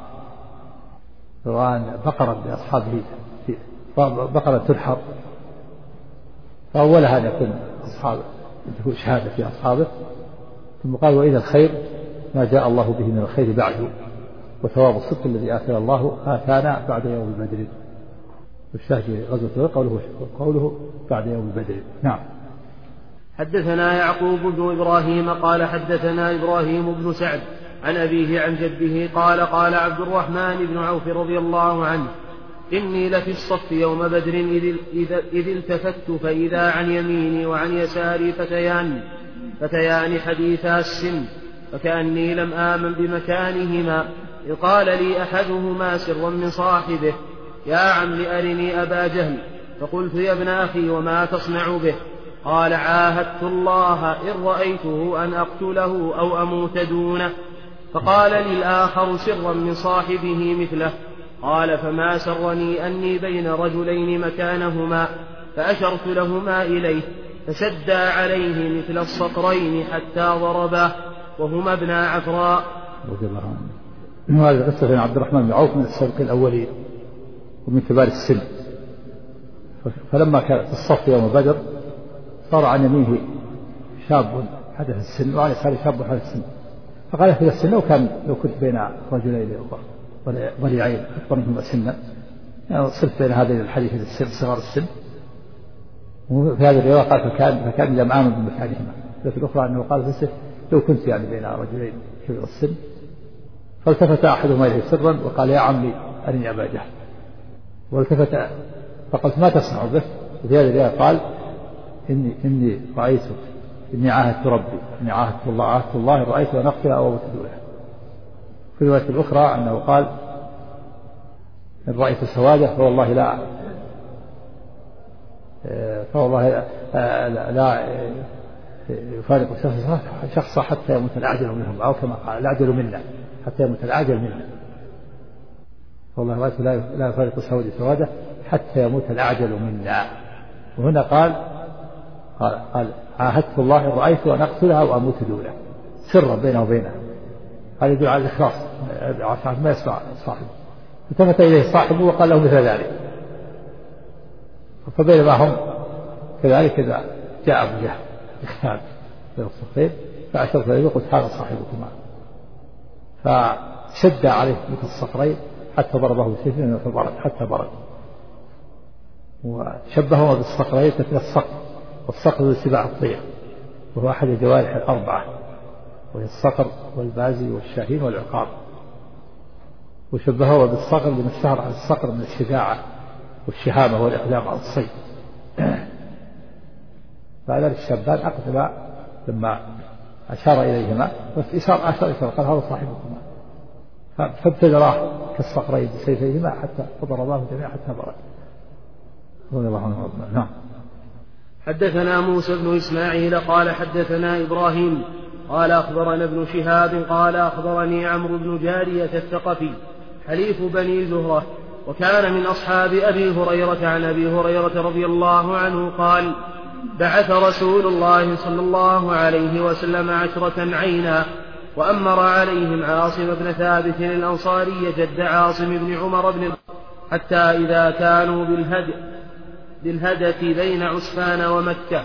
بقرة لأصحابه، بقرة تنحر، فأولها أن يكون أصحابه شهادة في أصحابه، ثم قال وإذا الخير ما جاء الله به من الخير بعد، وثواب الصدق الذي آتانا بعد يوم بدر. والشاهد غزوة قوله بعد يوم بدر. نعم. حدثنا يعقوب بن إبراهيم قال حدثنا إبراهيم بن سعد عن أبيه عن جده قال قال عبد الرحمن بن عوف رضي الله عنه إني لفي الصف يوم بدر إذ التفت فإذا عن يميني وعن يساري فتيان حديثا السن، فكأني لم آمن بمكانهما، إذ قال لي أحدهما سرا من صاحبه يا عم أرني أبا جهل، فقلت يا ابن أخي وما تصنع به؟ قال عاهدت الله إن رأيته أن أقتله أو أموت دونه. فقال لي الآخر سرا من صاحبه مثله، قال فما سرني أني بين رجلين مكانهما، فأشرت لهما إليه فشدا عليه مثل الصقرين حتى ضرباه وهما ابنا عفراء. رضي الله عنه. هذا قصة عبد الرحمن بن عوف من السابقين الأولين ومن كبار السن، فلما كان في الصف يوم بدر صار عن يمينه شاب حدث السن وعن يساره شاب حدث السن، فقال في السن لو كنت بين رجلين ضليعين أكبر منهما سنا، يعني صرت بين هذين الحديث السن صغار السن. وفي هذه الرواية قال فكان لم آمن بمكانهما، وفي الأخرى أنه قال في لو كنت يعني بين رجلين كبر السن. فالتفت أحدهما إليه سرا وقال يا عمي أرني أبا جهل، والتفت فقلت ما تصنع به؟ وفي هذه الرواية قال إني رأيت إني عاهدت ربي إني عاهدت الله إن رأيت أن أقتل أو أموت دونه. في الرواية الأخرى أنه قال إن رأيت سوادة فوالله لا يفارق شخصا حتى يموت الأعجل منهم، أو كما قال الأعجل منا حتى يموت الأعجل منا، والله رأيت لا يفارق سوادة حتى يموت الأعجل منا. وهنا قال عاهدت الله إن رأيت أن أقتلها أو أموت دونه، سرا بينه وبينه. هذا يدل على الإخلاص، ما يسمع صاحبه. التفت إليه صاحبه وقال له مثل ذلك، فبينما هم كذلك إذا جاء أبو جهل بين الصفين فأشرت إليه وقلت هذا صاحبكما، شد عليه مثل الصخرين حتى ضربه بسيفه حتى برد. وشبهه بالصقرين مثل الصقر، والصقر هو سباع الطير، وهو أحد الجوارح الأربعة، وهي الصقر والبازي والشاهين والعقاب. وشبهه بالصقر بن الشهر على الصقر من الشجاعة والشهامة والإقدام على الصيد. فهذا الشابان أقدم لما أشار إليهما، بس أشار قال هذا صاحبكما، فابتدراه كالصقرين بسيفيهما حتى فضرباه جميعا حتى برد. رضي الله عنه. نعم. حدثنا موسى بن إسماعيل قال حدثنا إبراهيم قال أخبرنا ابن شهاب قال أخبرني عمرو بن جارية الثقفي حليف بني زهرة، وكان من أصحاب أبي هريرة عن أبي هريرة رضي الله عنه قال: بعث رسول الله صلى الله عليه وسلم 10 عينا، وأمر عليهم عاصم بن ثابت الأنصاري جد عاصم بن عمر بن، حتى إذا كانوا بالهدة بين عسفان ومكة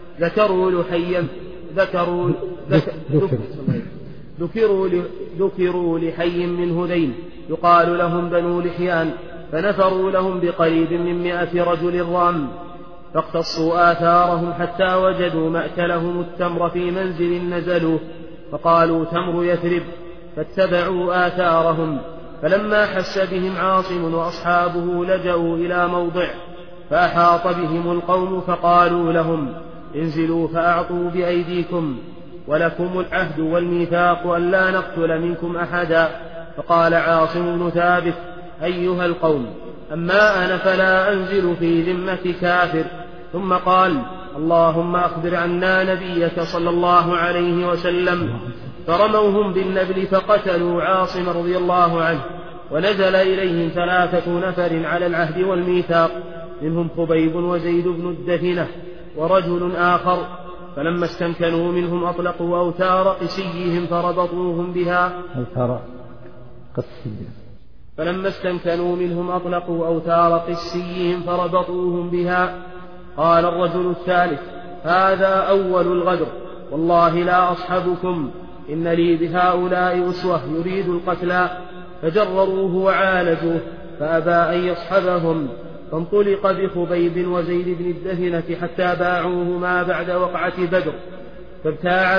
ذكروا لحي من هذين يقال لهم بنو لحيان، فنفروا لهم بقريب من 100 رجل رام، فاقتصوا آثارهم حتى وجدوا مأكلهم التمر في منزل نزلوه، فقالوا تمر يثرب، فاتبعوا آثارهم، فلما حس بهم عاصم وأصحابه لجأوا إلى موضع، فأحاط بهم القوم فقالوا لهم: انزلوا فأعطوا بأيديكم، ولكم العهد والميثاق أن لا نقتل منكم أحدا. فقال عاصم بن ثابت: أيها القوم، أما أنا فلا أنزل في ذمة كافر. ثم قال: اللهم أخبر عنا نبيك صلى الله عليه وسلم. فرموهم بالنبل فقتلوا عاصم رضي الله عنه، ونزل إليهم 3 نفر على العهد والميثاق، منهم خبيب وزيد بن الدثنة ورجل آخر، فلما استمكنوا منهم أطلقوا أوتار قسيهم فربطوهم بها. فلما استمكنوا منهم أطلقوا أوتار قسيهم فربطوهم بها. قال الرجل الثالث: هذا أول الغدر، والله لا أصحبكم، إن لي بهؤلاء أسوة يريد القتلى. فجرروه وعالجوه فأبى أن يصحبهم، فانطلق بخبيب وزيد بن الدهنة حتى باعوهما بعد وقعة بدر. فابتاع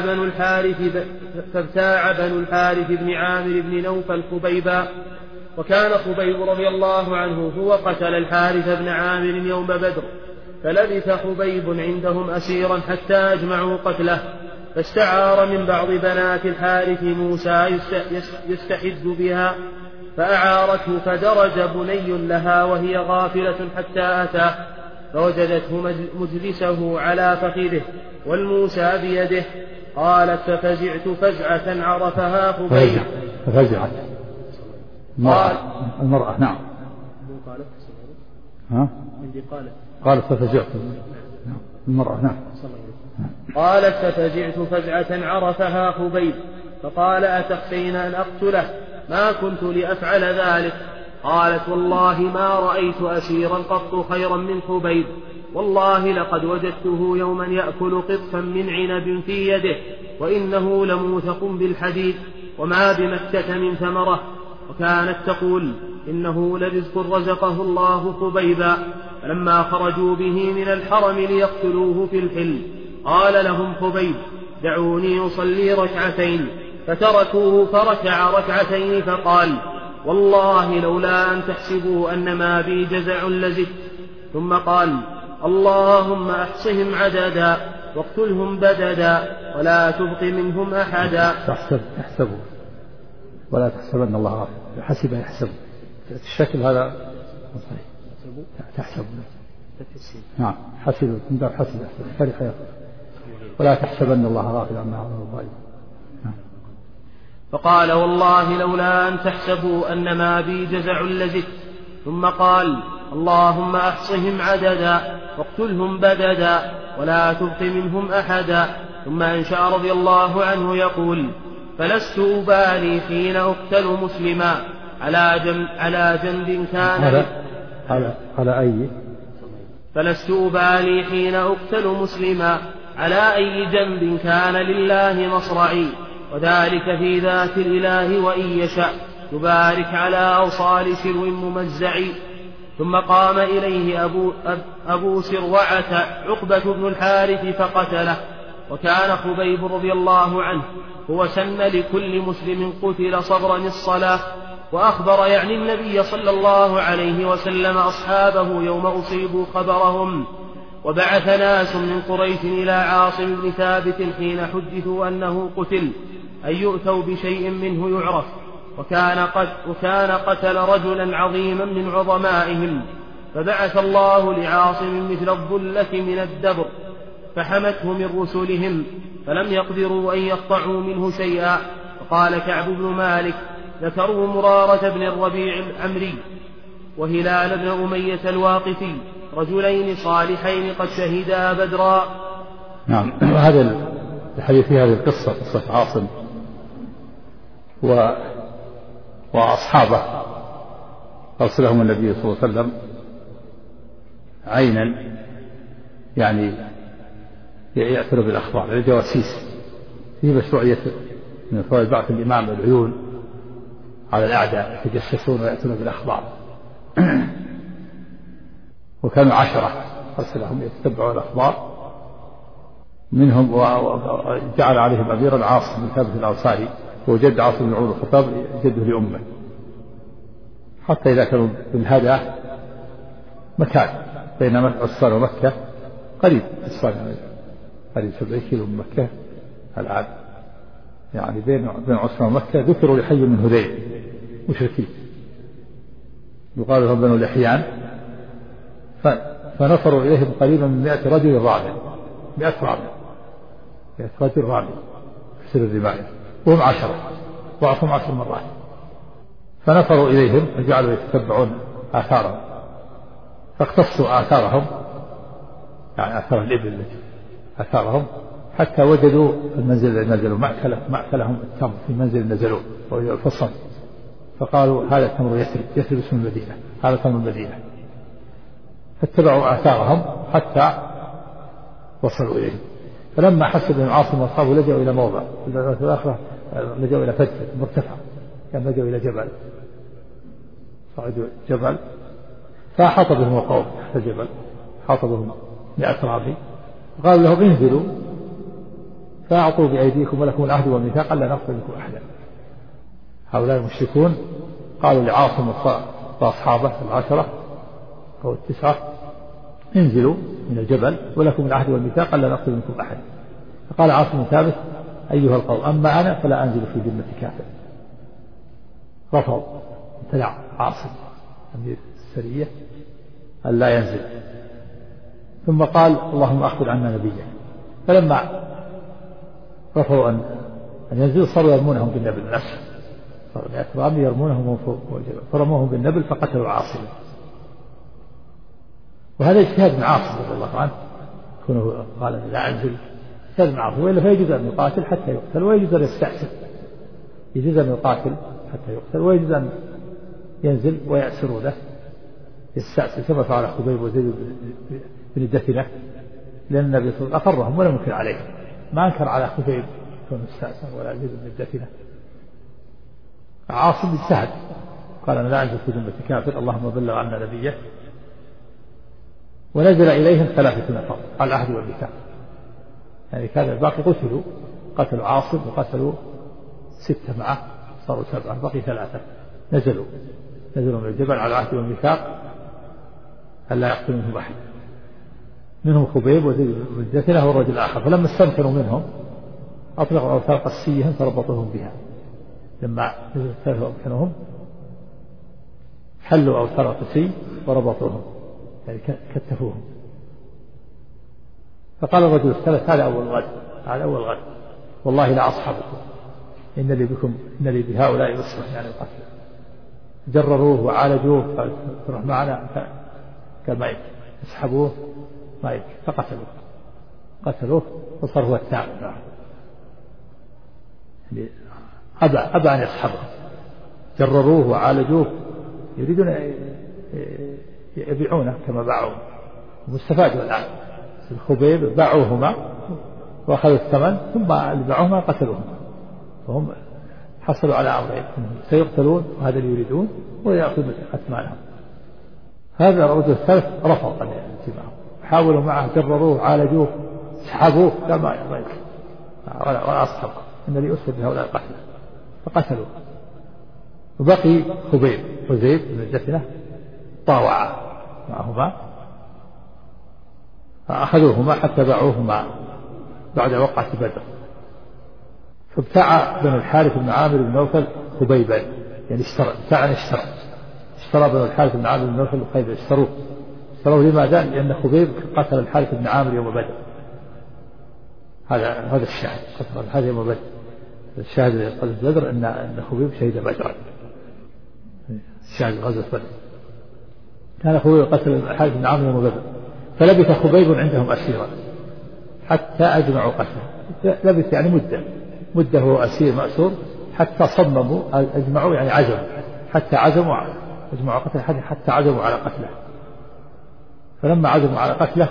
بنو الحارث بن عامر بن نوفل خبيبا، وكان خبيب رضي الله عنه هو قتل الحارث بن عامر يوم بدر. فلبث خبيب عندهم أسيرا حتى أجمعوا قتله، فاستعار من بعض بنات الحارث موسى يستحد بها، فأعارته، فدرج بني لها وهي غافلة حتى أتى، فوجدته مجلسه على فخذه والموسى بيده. قالت: ففزعت فزعة عرفها خبيب. ففزعت المرأة. نعم. قالت ففزعت المرأة. نعم. قالت: ففزعت فزعة عرفها خبيب، فقال: أتخشين أن أقتله؟ ما كنت لأفعل ذلك. قالت: والله ما رأيت أسيرا قط خيرا من خبيب، والله لقد وجدته يوما يأكل قطفا من عنب في يده، وإنه لموثق بالحديد، وما بمكة من ثمرة. وكانت تقول: إنه لرزق رزقه الله خبيبا. فلما خرجوا به من الحرم ليقتلوه في الحل، قال لهم خبيب: دعوني أصلي 2 فتركوه فركع 2 فقال: والله لولا أن تحسبوا أن ما بي جزع لزدت. ثم قال: اللهم أحصهم عددا واقتلهم بددا ولا تبق منهم أحدا. تحسبوا ولا تحسبن الله غافل. حسب يحسب، الشكل هذا تحسب. نعم. حسب من باب حسب فرح يقول ولا تحسبن الله غافل عما يعمل الظالمون. فقال: والله لولا أن تحسبوا أن ما بي جزع لزدت. ثم قال: اللهم أحصهم عددا واقتلهم بددا ولا تبق منهم أحدا. ثم أنشأ رضي الله عنه يقول: فلست أبالي حين أقتل مسلما على جنب كان على أي فلست أبالي حين أقتل مسلما على أي جنب كان لله مصرعي، وذلك في ذات الإله وإن يشاء تبارك على أوصال سرو ممزع. ثم قام إليه أبو سروعة عقبة بن الحارث فقتله، وكان خبيب رضي الله عنه هو سن لكل مسلم قتل صبرا الصلاة. وأخبر يعني النبي صلى الله عليه وسلم أصحابه يوم أصيبوا خبرهم. وبعث ناس من قريش إلى عاصم بن ثابت حين حدثوا أنه قتل أن يؤتوا بشيء منه يعرف، وكان قتل رجلا عظيما من عظمائهم، فبعث الله لعاصم مثل الظلة من الدبر فحمته من رسلهم، فلم يقدروا أن يقطعوا منه شيئا. وقال كعب بن مالك: ذكروا مرارة بن الربيع العمري وهلال بن أمية الواقفي رجلين صالحين قد شهدا بدرا. نعم. هذا الحديث في هذه القصة، قصة عاصم وأصحابه أرسلهم النبي صلى الله عليه وسلم عينا، يعني يأثر بالأخبار الجواسيس، في مشروعية من فوائد بعث الإمام العيون على الأعداء يتجسسون ويأتون بالأخبار. وكانوا 10 أرسلهم يتبعوا الأخبار، منهم وجعل عليهم أميرا عاصم بن ثابت الأنصاري، وجد عاصم بن عمر الخطاب جده لأمه، حتى إذا كانوا بالهدى مكان بين عسفان ومكة قريب، عسفان قريب 70 كيلو من مكة الآن، يعني بين عسفان ومكة، ذكروا لحي من هذيل مشركين يقال لهم بنو لحيان، فنفروا إليهم قريبا من 100 رجل رابع، 100 رجل رابع في سر الرماية، وهم 10 ضعفهم 10 مرات. فنفروا إليهم فجعلوا يتتبعون آثارهم، فاقتصوا آثارهم، يعني آثار الإبل التي آثارهم، حتى وجدوا المنزل الذي نزلوا مأكلهم التمر في منزل نزلوا في الصمت، فقالوا هذا تمر يثرب اسم المدينة، هذا تمر المدينة، فاتبعوا آثارهم حتى وصلوا إليه. فلما حس بهم عاصم وأصحابه لجأوا إلى موضع، في الآخرة لجأوا إلى فجر مرتفع، كان لجأوا إلى جبل، صعدوا جبل فأحاط بهم القوم تحت الجبل، أحاط بهم 100 رامي، قالوا لهم انزلوا فأعطوا بأيديكم ولكم العهد والميثاق ألا نقتل منكم أحدا. هؤلاء المشركون قالوا لعاصم وأصحابه 10 أو 9 انزلوا من الجبل ولكم العهد والميثاق ألا نقتل منكم أحدا. فقال عاصم بن ثابت: أيها القوم أما أنا فلا أنزل في ذمة كافر. رفض، امتنع عاصم أمير السرية ألا ينزل، ثم قال: اللهم أخبر عنا نبيك. فلما رفضوا أن ينزلوا صاروا يرمونهم بالنبل نفسه، صاروا 100 رامي يرمونهم من فوق الجبل، فرموهم بالنبل فقتلوا عاصما. وهذا اجتهاد من عاصم رضي الله عنه، كونه قال لا أنزل، اجتهاد من عاصم، وإلا فيجوز أن يقاتل حتى يقتل، ويجوز أن يستأسر، يجوز أن يقاتل حتى يقتل، ويجوز أن ينزل ويأسروا له يستأسر، كما فعل خبيب وزيد بن الدثنة، لأن النبي صلى الله عليه وسلم أقرهم ولم ينكر عليهم، ما أنكر على خبيب كونه استأسر ولا زيد بن الدثنة. عاصم اجتهد، قال أنا لا أنزل في ذمة كافر، اللهم بلغ عنا نبيه. ونزل إليهم 3 نفر على العهد والميثاق، يعني كان الباقي قتلوا عاصم وقتلوا 6 معه، صاروا 7، بقي 3 نزلوا من الجبل على العهد والميثاق ألا يقتل منهم أحد، منهم خبيب وزيد بن الدثنة والرجل الآخر. فلما استمكنوا منهم أطلقوا أوثار قسيهم فربطوهم بها، لما استمكنوهم حلوا أوثار قسي وربطوهم، يعني كتفوهم. فقال الرجل الثالث: هذا أول غد، والله لا أصحبكم، إن لي بهؤلاء أسرة، يعني القتل. جرروه وعالجوه فروح معنا كالميت، اسحبوه ميت، فقتلوه فصار هو التابع، يعني أبى أن يصحبه، جرروه وعالجوه، يريدون يبيعونه كما باعوه، واستفادوا الآن. الخبيب باعوهما وأخذوا الثمن، ثم اللي باعوهما قتلوهما، فهم حصلوا على أمرين: سيقتلون وهذا اللي يريدون، ويأخذون أثمانهم. هذا الرجل الثالث رفض أن يأتي معه، حاولوا معه، جرروه، عالجوه، سحبوه، لا ما يمكن ولا أصحب إن اللي يؤثر بهؤلاء القتلى، فقتلوه. وبقي خبيب وزيد بن الجثنة طاوعا معهما، فأخذوهما حتى باعوهما بعد وقعة بدر. فابتاع بن الحارث بن عامر بن نوفل خبيبا، يعني اشترى بن الحارث بن عامر بن نوفل خبيبا، اشتروه. لماذا؟ لأن خبيب قتل الحارث بن عامر يوم بدر. هذا الشاهد، قتل الحارث يوم بدر. الشاهد الذي قتل بدر أن خبيب شهد بدرا، الشاهد غزوة بدر. كان خبيب قتل الحارث بن عامر يوم بدر، فلبث خبيب عندهم أسيرا حتى أجمعوا قتله. لبث يعني مدة هو أسير مأسور حتى صمموا، أجمعوا يعني عزموا، حتى عزموا أجمعوا قتله حتى عزموا على قتله. فلما عزموا على قتله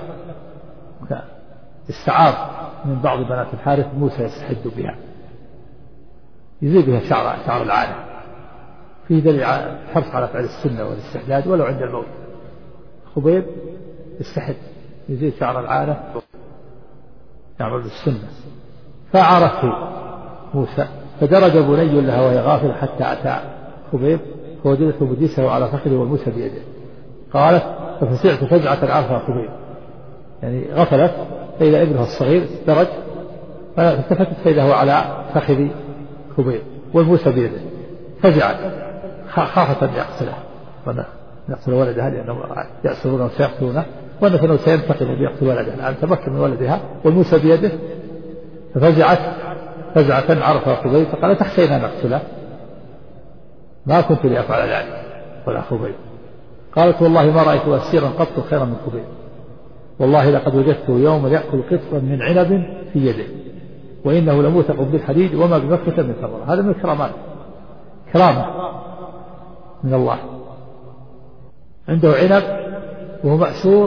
استعار من بعض بنات الحارث موسى يستحد بها، يزيد بها شعر العانة، فيه دليل حرص على فعل السنة والاستحداد ولو عند الموت. خبيب يستحد يزيد شعر العانة يعمل بالسنة، فعرفه موسى، فدرج بني لها وهي غافلة حتى أتى خبيب فوجدته مجلسه على فخذه والموسى بيده. قالت: ففزعت فزعة عرفها خبيب، يعني غفلت فإذا ابنها الصغير درج، فالتفتت فإذا هو على فخذ خبيب والموسى بيده، فزعت خافت أن يقتله يقتل ولدها، لأنه يأسرونه وسيقتلونه، وأنه سينتقم بيقتل ولدها، أن تمكن من ولدها والموسى بيده. ففزعت فزعة عرفها خبيب، فقال: تخشين أن أقتله؟ ما كنت لأفعل ذلك ولا خبيب. قالت: والله ما رأيت أسيرا قط خيرا من خبيب، والله لقد وجدته يوم يأكل قطفا من عنب في يده، وإنه لموثق بالحديد وما بمكة من ثمرة. هذا من الكرامات، كرامة من الله. عنده عنب وهو مأسور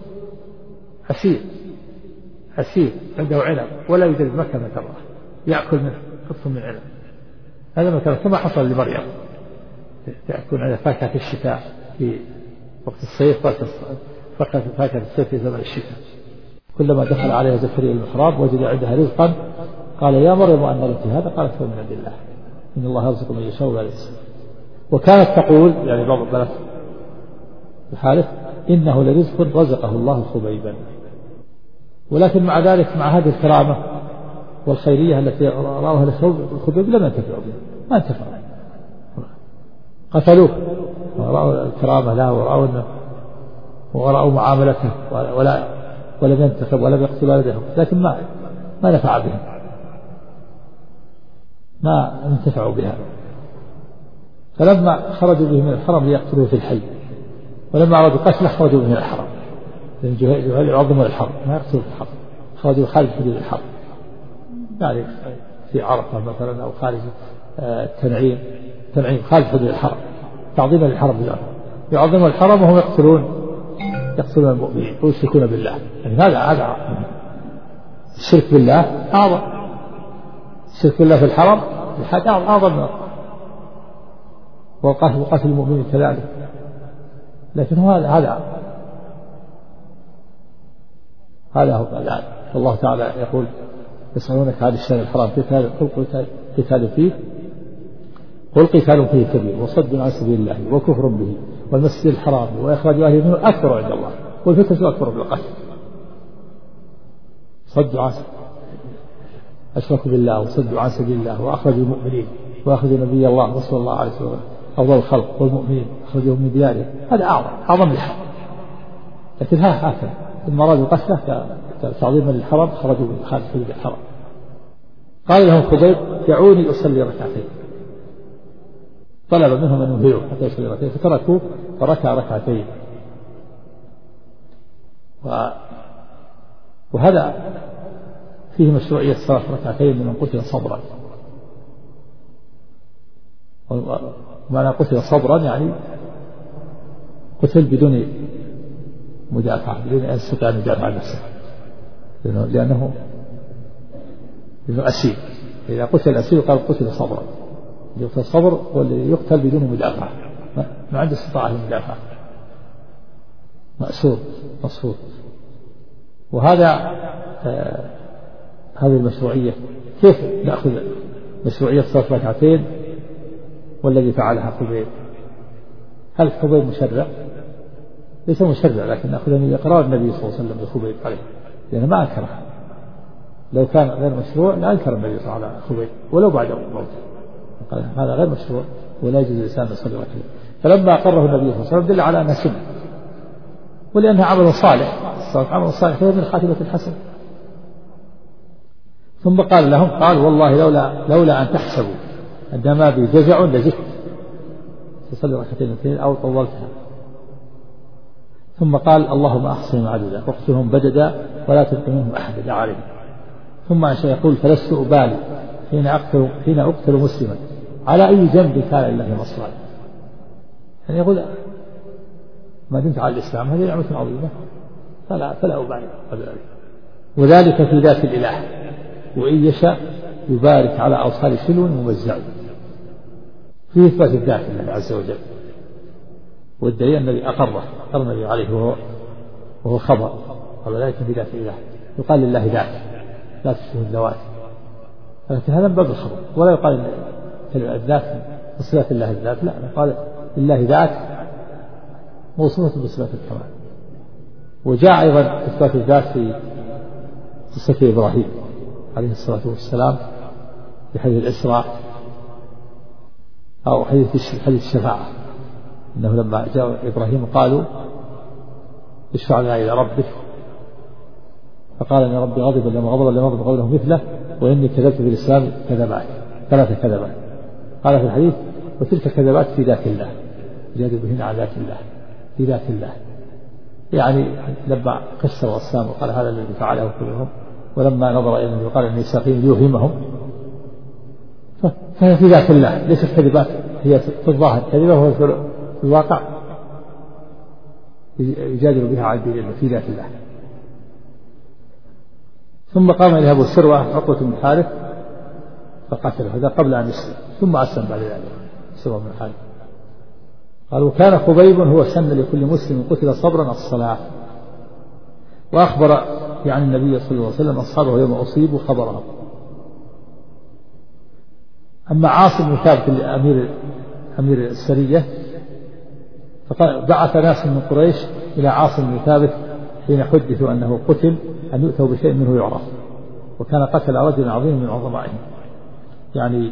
أسير عنده عنب ولا يوجد بمكة من ثمرة، يأكل منه قطف من عنب. هذا مثلا كما حصل لمريم، تأكل على فاكهة الشتاء في وقت الصيف، فاكهة الصيف في زمن الشتاء. كلما دخل عليها زكريا المحراب وجد عندها رزقا قال: يا مريم أن لك هذا؟ قالت: هو من عند الله، إن الله يرزق من يشاء ولا يحسن. وكانت تقول يعني بعض البنات الحارث: إنه لرزق رزقه الله خبيبا. ولكن مع ذلك، مع هذه الكرامة والخيرية التي رأوها لخبيب لم ينتفعوا بها، ما انتفعوا، قتلوه، ورأوا الكرامة له ورأوا معاملته، ولم ينتخب ولم يقتل والدهم، لكن ما نفع بهم، ما انتفعوا بها. فلما خرجوا به من الحرم ليقتلوه في الحي، ولما أرادوا قتله خرجوا به من الحرم، لأن جهال يعظمون الحرم، ما يقتلوا في الحرم، خرجوا خارج حدود الحرم، يعني في عرفة مثلا أو خارج تنعيم خارج حدود الحرم، تعظيما للحرم، يعظمون الحرم وهم يقتلون المؤمنين ويشركون بالله. يعني هذا الشرك بالله أعظم، الشرك بالله في الحرم الحد أعظم من وقتل المؤمنين كذلك. لكن هذا هو الله تعالى يقول: يسألونك عن الشهر الحرام قتال فيه، قل قتال فيه كبير وصد عن سبيل الله وكفر به والمسجد الحرام وإخراج أهله منه أكبر عند الله والفتنة أكبر بالقتل. صدوا عن أشركوا بالله وصدوا عن سبيل الله وأخرجوا المؤمنين وأخرجوا نبي الله رسول الله عليه وسلم أفضل الخلق والمؤمنين أخرجوهم من ديارهم. هذا أعظم للحرم. لكن هكذا ثم أرادوا قتله تعظيما للحرم خرجوا من خارج حدود الحرم. قال لهم خبيب: دعوني أصلي ركعتين. طلب منهم أن ينهيوه حتى يصلي ركعتين، فتركوه فركع ركعتين. وهذا فيه مشروعية صلاة ركعتين لمن قتل صبرا. ومعنى قتل صبرا يعني قتل بدون مدافعة، بدون أن يستطيع أن يدافع عن نفسه، لأنه أسير. إذا قتل الأسير قال قتل صبرا، يقتل الصبر واللي يقتل بدون مدافعة، ما عنده استطاعة للمدافعة، مأسور مصفوف. وهذا هذه المشروعية كيف نأخذ مشروعية صلاة ركعتين والذي فعلها خبيب؟ هل خبيب مشرع؟ ليس مشرع، لكن نأخذ من إقرار النبي صلى الله عليه وسلم لخبيب عليه، لأنه ما أنكرها. لو كان غير مشروع لأنكر النبي صلى الله عليه وسلم على خبيب ولو بعد موته، قال هذا غير مشروع ولا يجوز الإنسان أن يصلي ركعتين. فلما أقره النبي صلى الله عليه وسلم دل على أنها سنة، ولأنها عمل صالح، الصلاة عمل صالح فهي من خاتمة الحسن. ثم قال لهم قال والله لولا أن تحسبوا أن ما بي جزع لزدت تصلي ركعتين اثنين أو طولتها. ثم قال اللهم أحصهم عددا واقتلهم بددا ولا تبق منهم أحد دعا عليهم. ثم أنشأ يقول فلست أبالي حين أقتل مسلما على أي جنب كان لله مصلحة. يعني يقول ما دمت على الإسلام هذه نعمة عظيمة فلا أبالي. وذلك في ذات الإله، وإن يشاء يبارك على أوصال سلو ممزع. في إثبات الذات لله عز وجل، والدليل الذي أقر النبي عليه وهو خبر، قال ذلك في ذات الإله. يقال لله ذات تشبه الذوات، لكن هذا من باب الخبر، ولا يقال الذات بصفة الله الذات، لا يقال لله ذات موصوفة بصفة الكمال. وجاء أيضا إثبات الذات في قصة إبراهيم عليه الصلاة والسلام في حديث الإسراء أو حديث الشفاعة، إنه لما جاء إبراهيم قالوا اشفع لنا إلى ربك، فقال إن ربي غضب لما غضب غضبه مثله، وإني كذبت في الإسلام كذبات 3 كذبات. قال في الحديث وتلك كذبات في ذات الله، جادوا بهن على ذات الله في ذات الله. يعني لما كسر الأصنام وقال هذا الذي فعله كلهم، ولما نظر إلى النبي وقال إني سقيم ليوهمهم، فهي في ذات الله، ليست كذبات هي في الظاهر كذبة وهي في الواقع يجادل بها عن دين الله في ذات الله. ثم قام إليه أبو سروة عقبة بن الحارث فقتله، هذا قبل أن يسلم، ثم أسلم بعد ذلك سروة بن الحارث. قال وكان خبيب هو سن لكل مسلم قتل صبرا الصلاة. وأخبر يعني النبي صلى الله عليه وسلم أصحابه يوم أصيبوا خبرهم. أما عاصم بن ثابت أمير السرية فقال بعث ناس من قريش إلى عاصم بن ثابت حين حدثوا أنه قتل أن يؤتوا بشيء منه يعرف، وكان قتل رجل عظيم من عظمائهم. يعني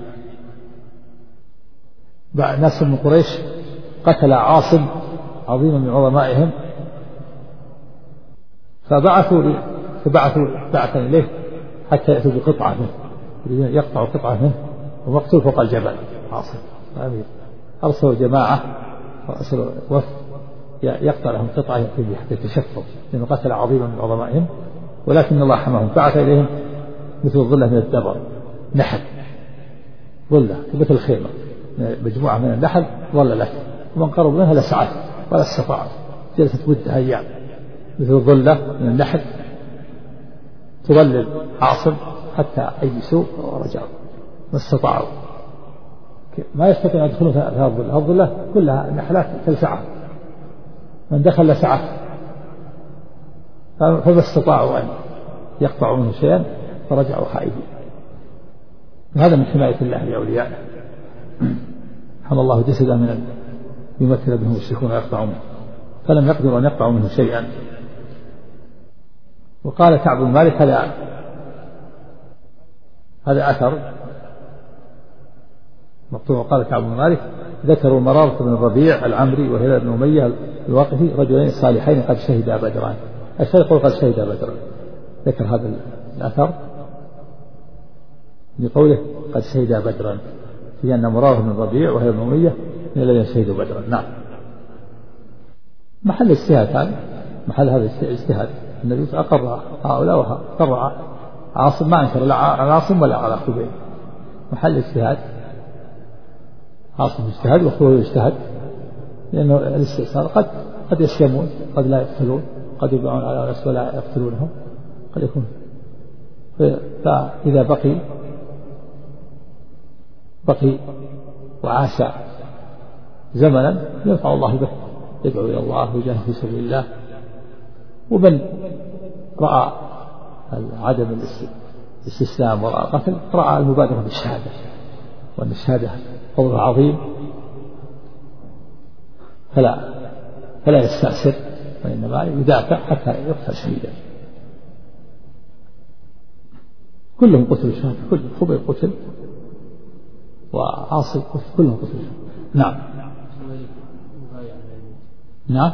ناس من قريش قتل عاصم عظيما من عظمائهم، فبعثوا بعثا إليه حتى يأتوا بقطعة منه، يقطعوا قطعة منه ومقتول فوق الجبل عاصم. أرسلوا جماعة وأرسلوا وفد يقطع لهم قطعة حتى يتشفوا، لأنه قتل عظيما من عظمائهم، ولكن الله حماهم. بعث إليهم مثل الظلة من الدبر، نحل ظلة مثل الخيمة، مجموعة من النحل ظللت، ومن قرب منها لسعت ولا استطاعت، جلست مدة أيام مثل الظلة من النحل تظلل عاصم حتى أيسوا ورجعوا، ما استطاعوا، ما يستطيع أن يدخلوا في هذه الظلة. الظلة كلها نحلات تلسعها، من دخل لسعه، فما استطاعوا أن يقطعوا منه شيئا فرجعوا خائبين. هذا من حماية الله لأوليائه. حمى الله جسدا من يمثل به المشركون ويقطعوا منه، فلم يقدروا أن يقطعوا منه شيئا. وقال كعب بن مالك هذا أثر مقطوع. وقال كعب بن مالك ذكروا مرارة بن الربيع العمري وهلال بن أمية الواقفي رجلين صالحين قد شهدا بدرا. الشيخ قد شهد بدرا، ذكر هذا الأثر بقوله قد شهدا بدرا، في أن مرارة بن الربيع وهلال بن أمية من الذين شهدوا بدرا. نعم، محل اجتهاد هذا، محل هذا اجتهاد. النبي أقر هؤلاء وقر عاصم، ما أنكر لا على عاصم ولا على خبيب، محل اجتهاد. عاصم اجتهد وأخوه يجتهد، لأنه الاستئثار قد يسلمون، قد لا يقتلون، قد يبيعون على ناس ولا يقتلونهم، قد يكون. فإذا بقي وعاش زمنا ينفع الله به، يدعو إلى الله ويجاهد في سبيل الله. ومن رأى عدم الاستسلام ورأى القتل رأى المبادرة بالشهادة، وأن الشهادة فضل عظيم، فلا يستأسر، وإنما يدافع حتى يقتل شهيدا. كلهم قتلوا شهادة، كل خبر قتل وعاصم قتل، كلهم قتلوا شهادة. نعم نعم.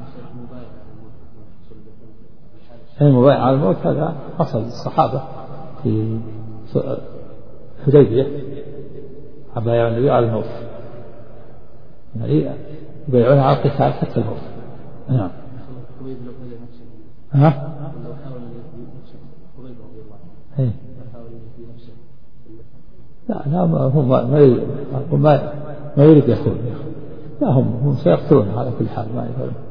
المبايعة على الموت هذا حصل للصحابة في حديبية، بايعوا النبي على الموت، يعني يبايعون على القتال حتى الموت. نعم. ها؟ لا هم ما يريد يقتلون، لا هم سيقتلون على كل حال، ما يقتلون.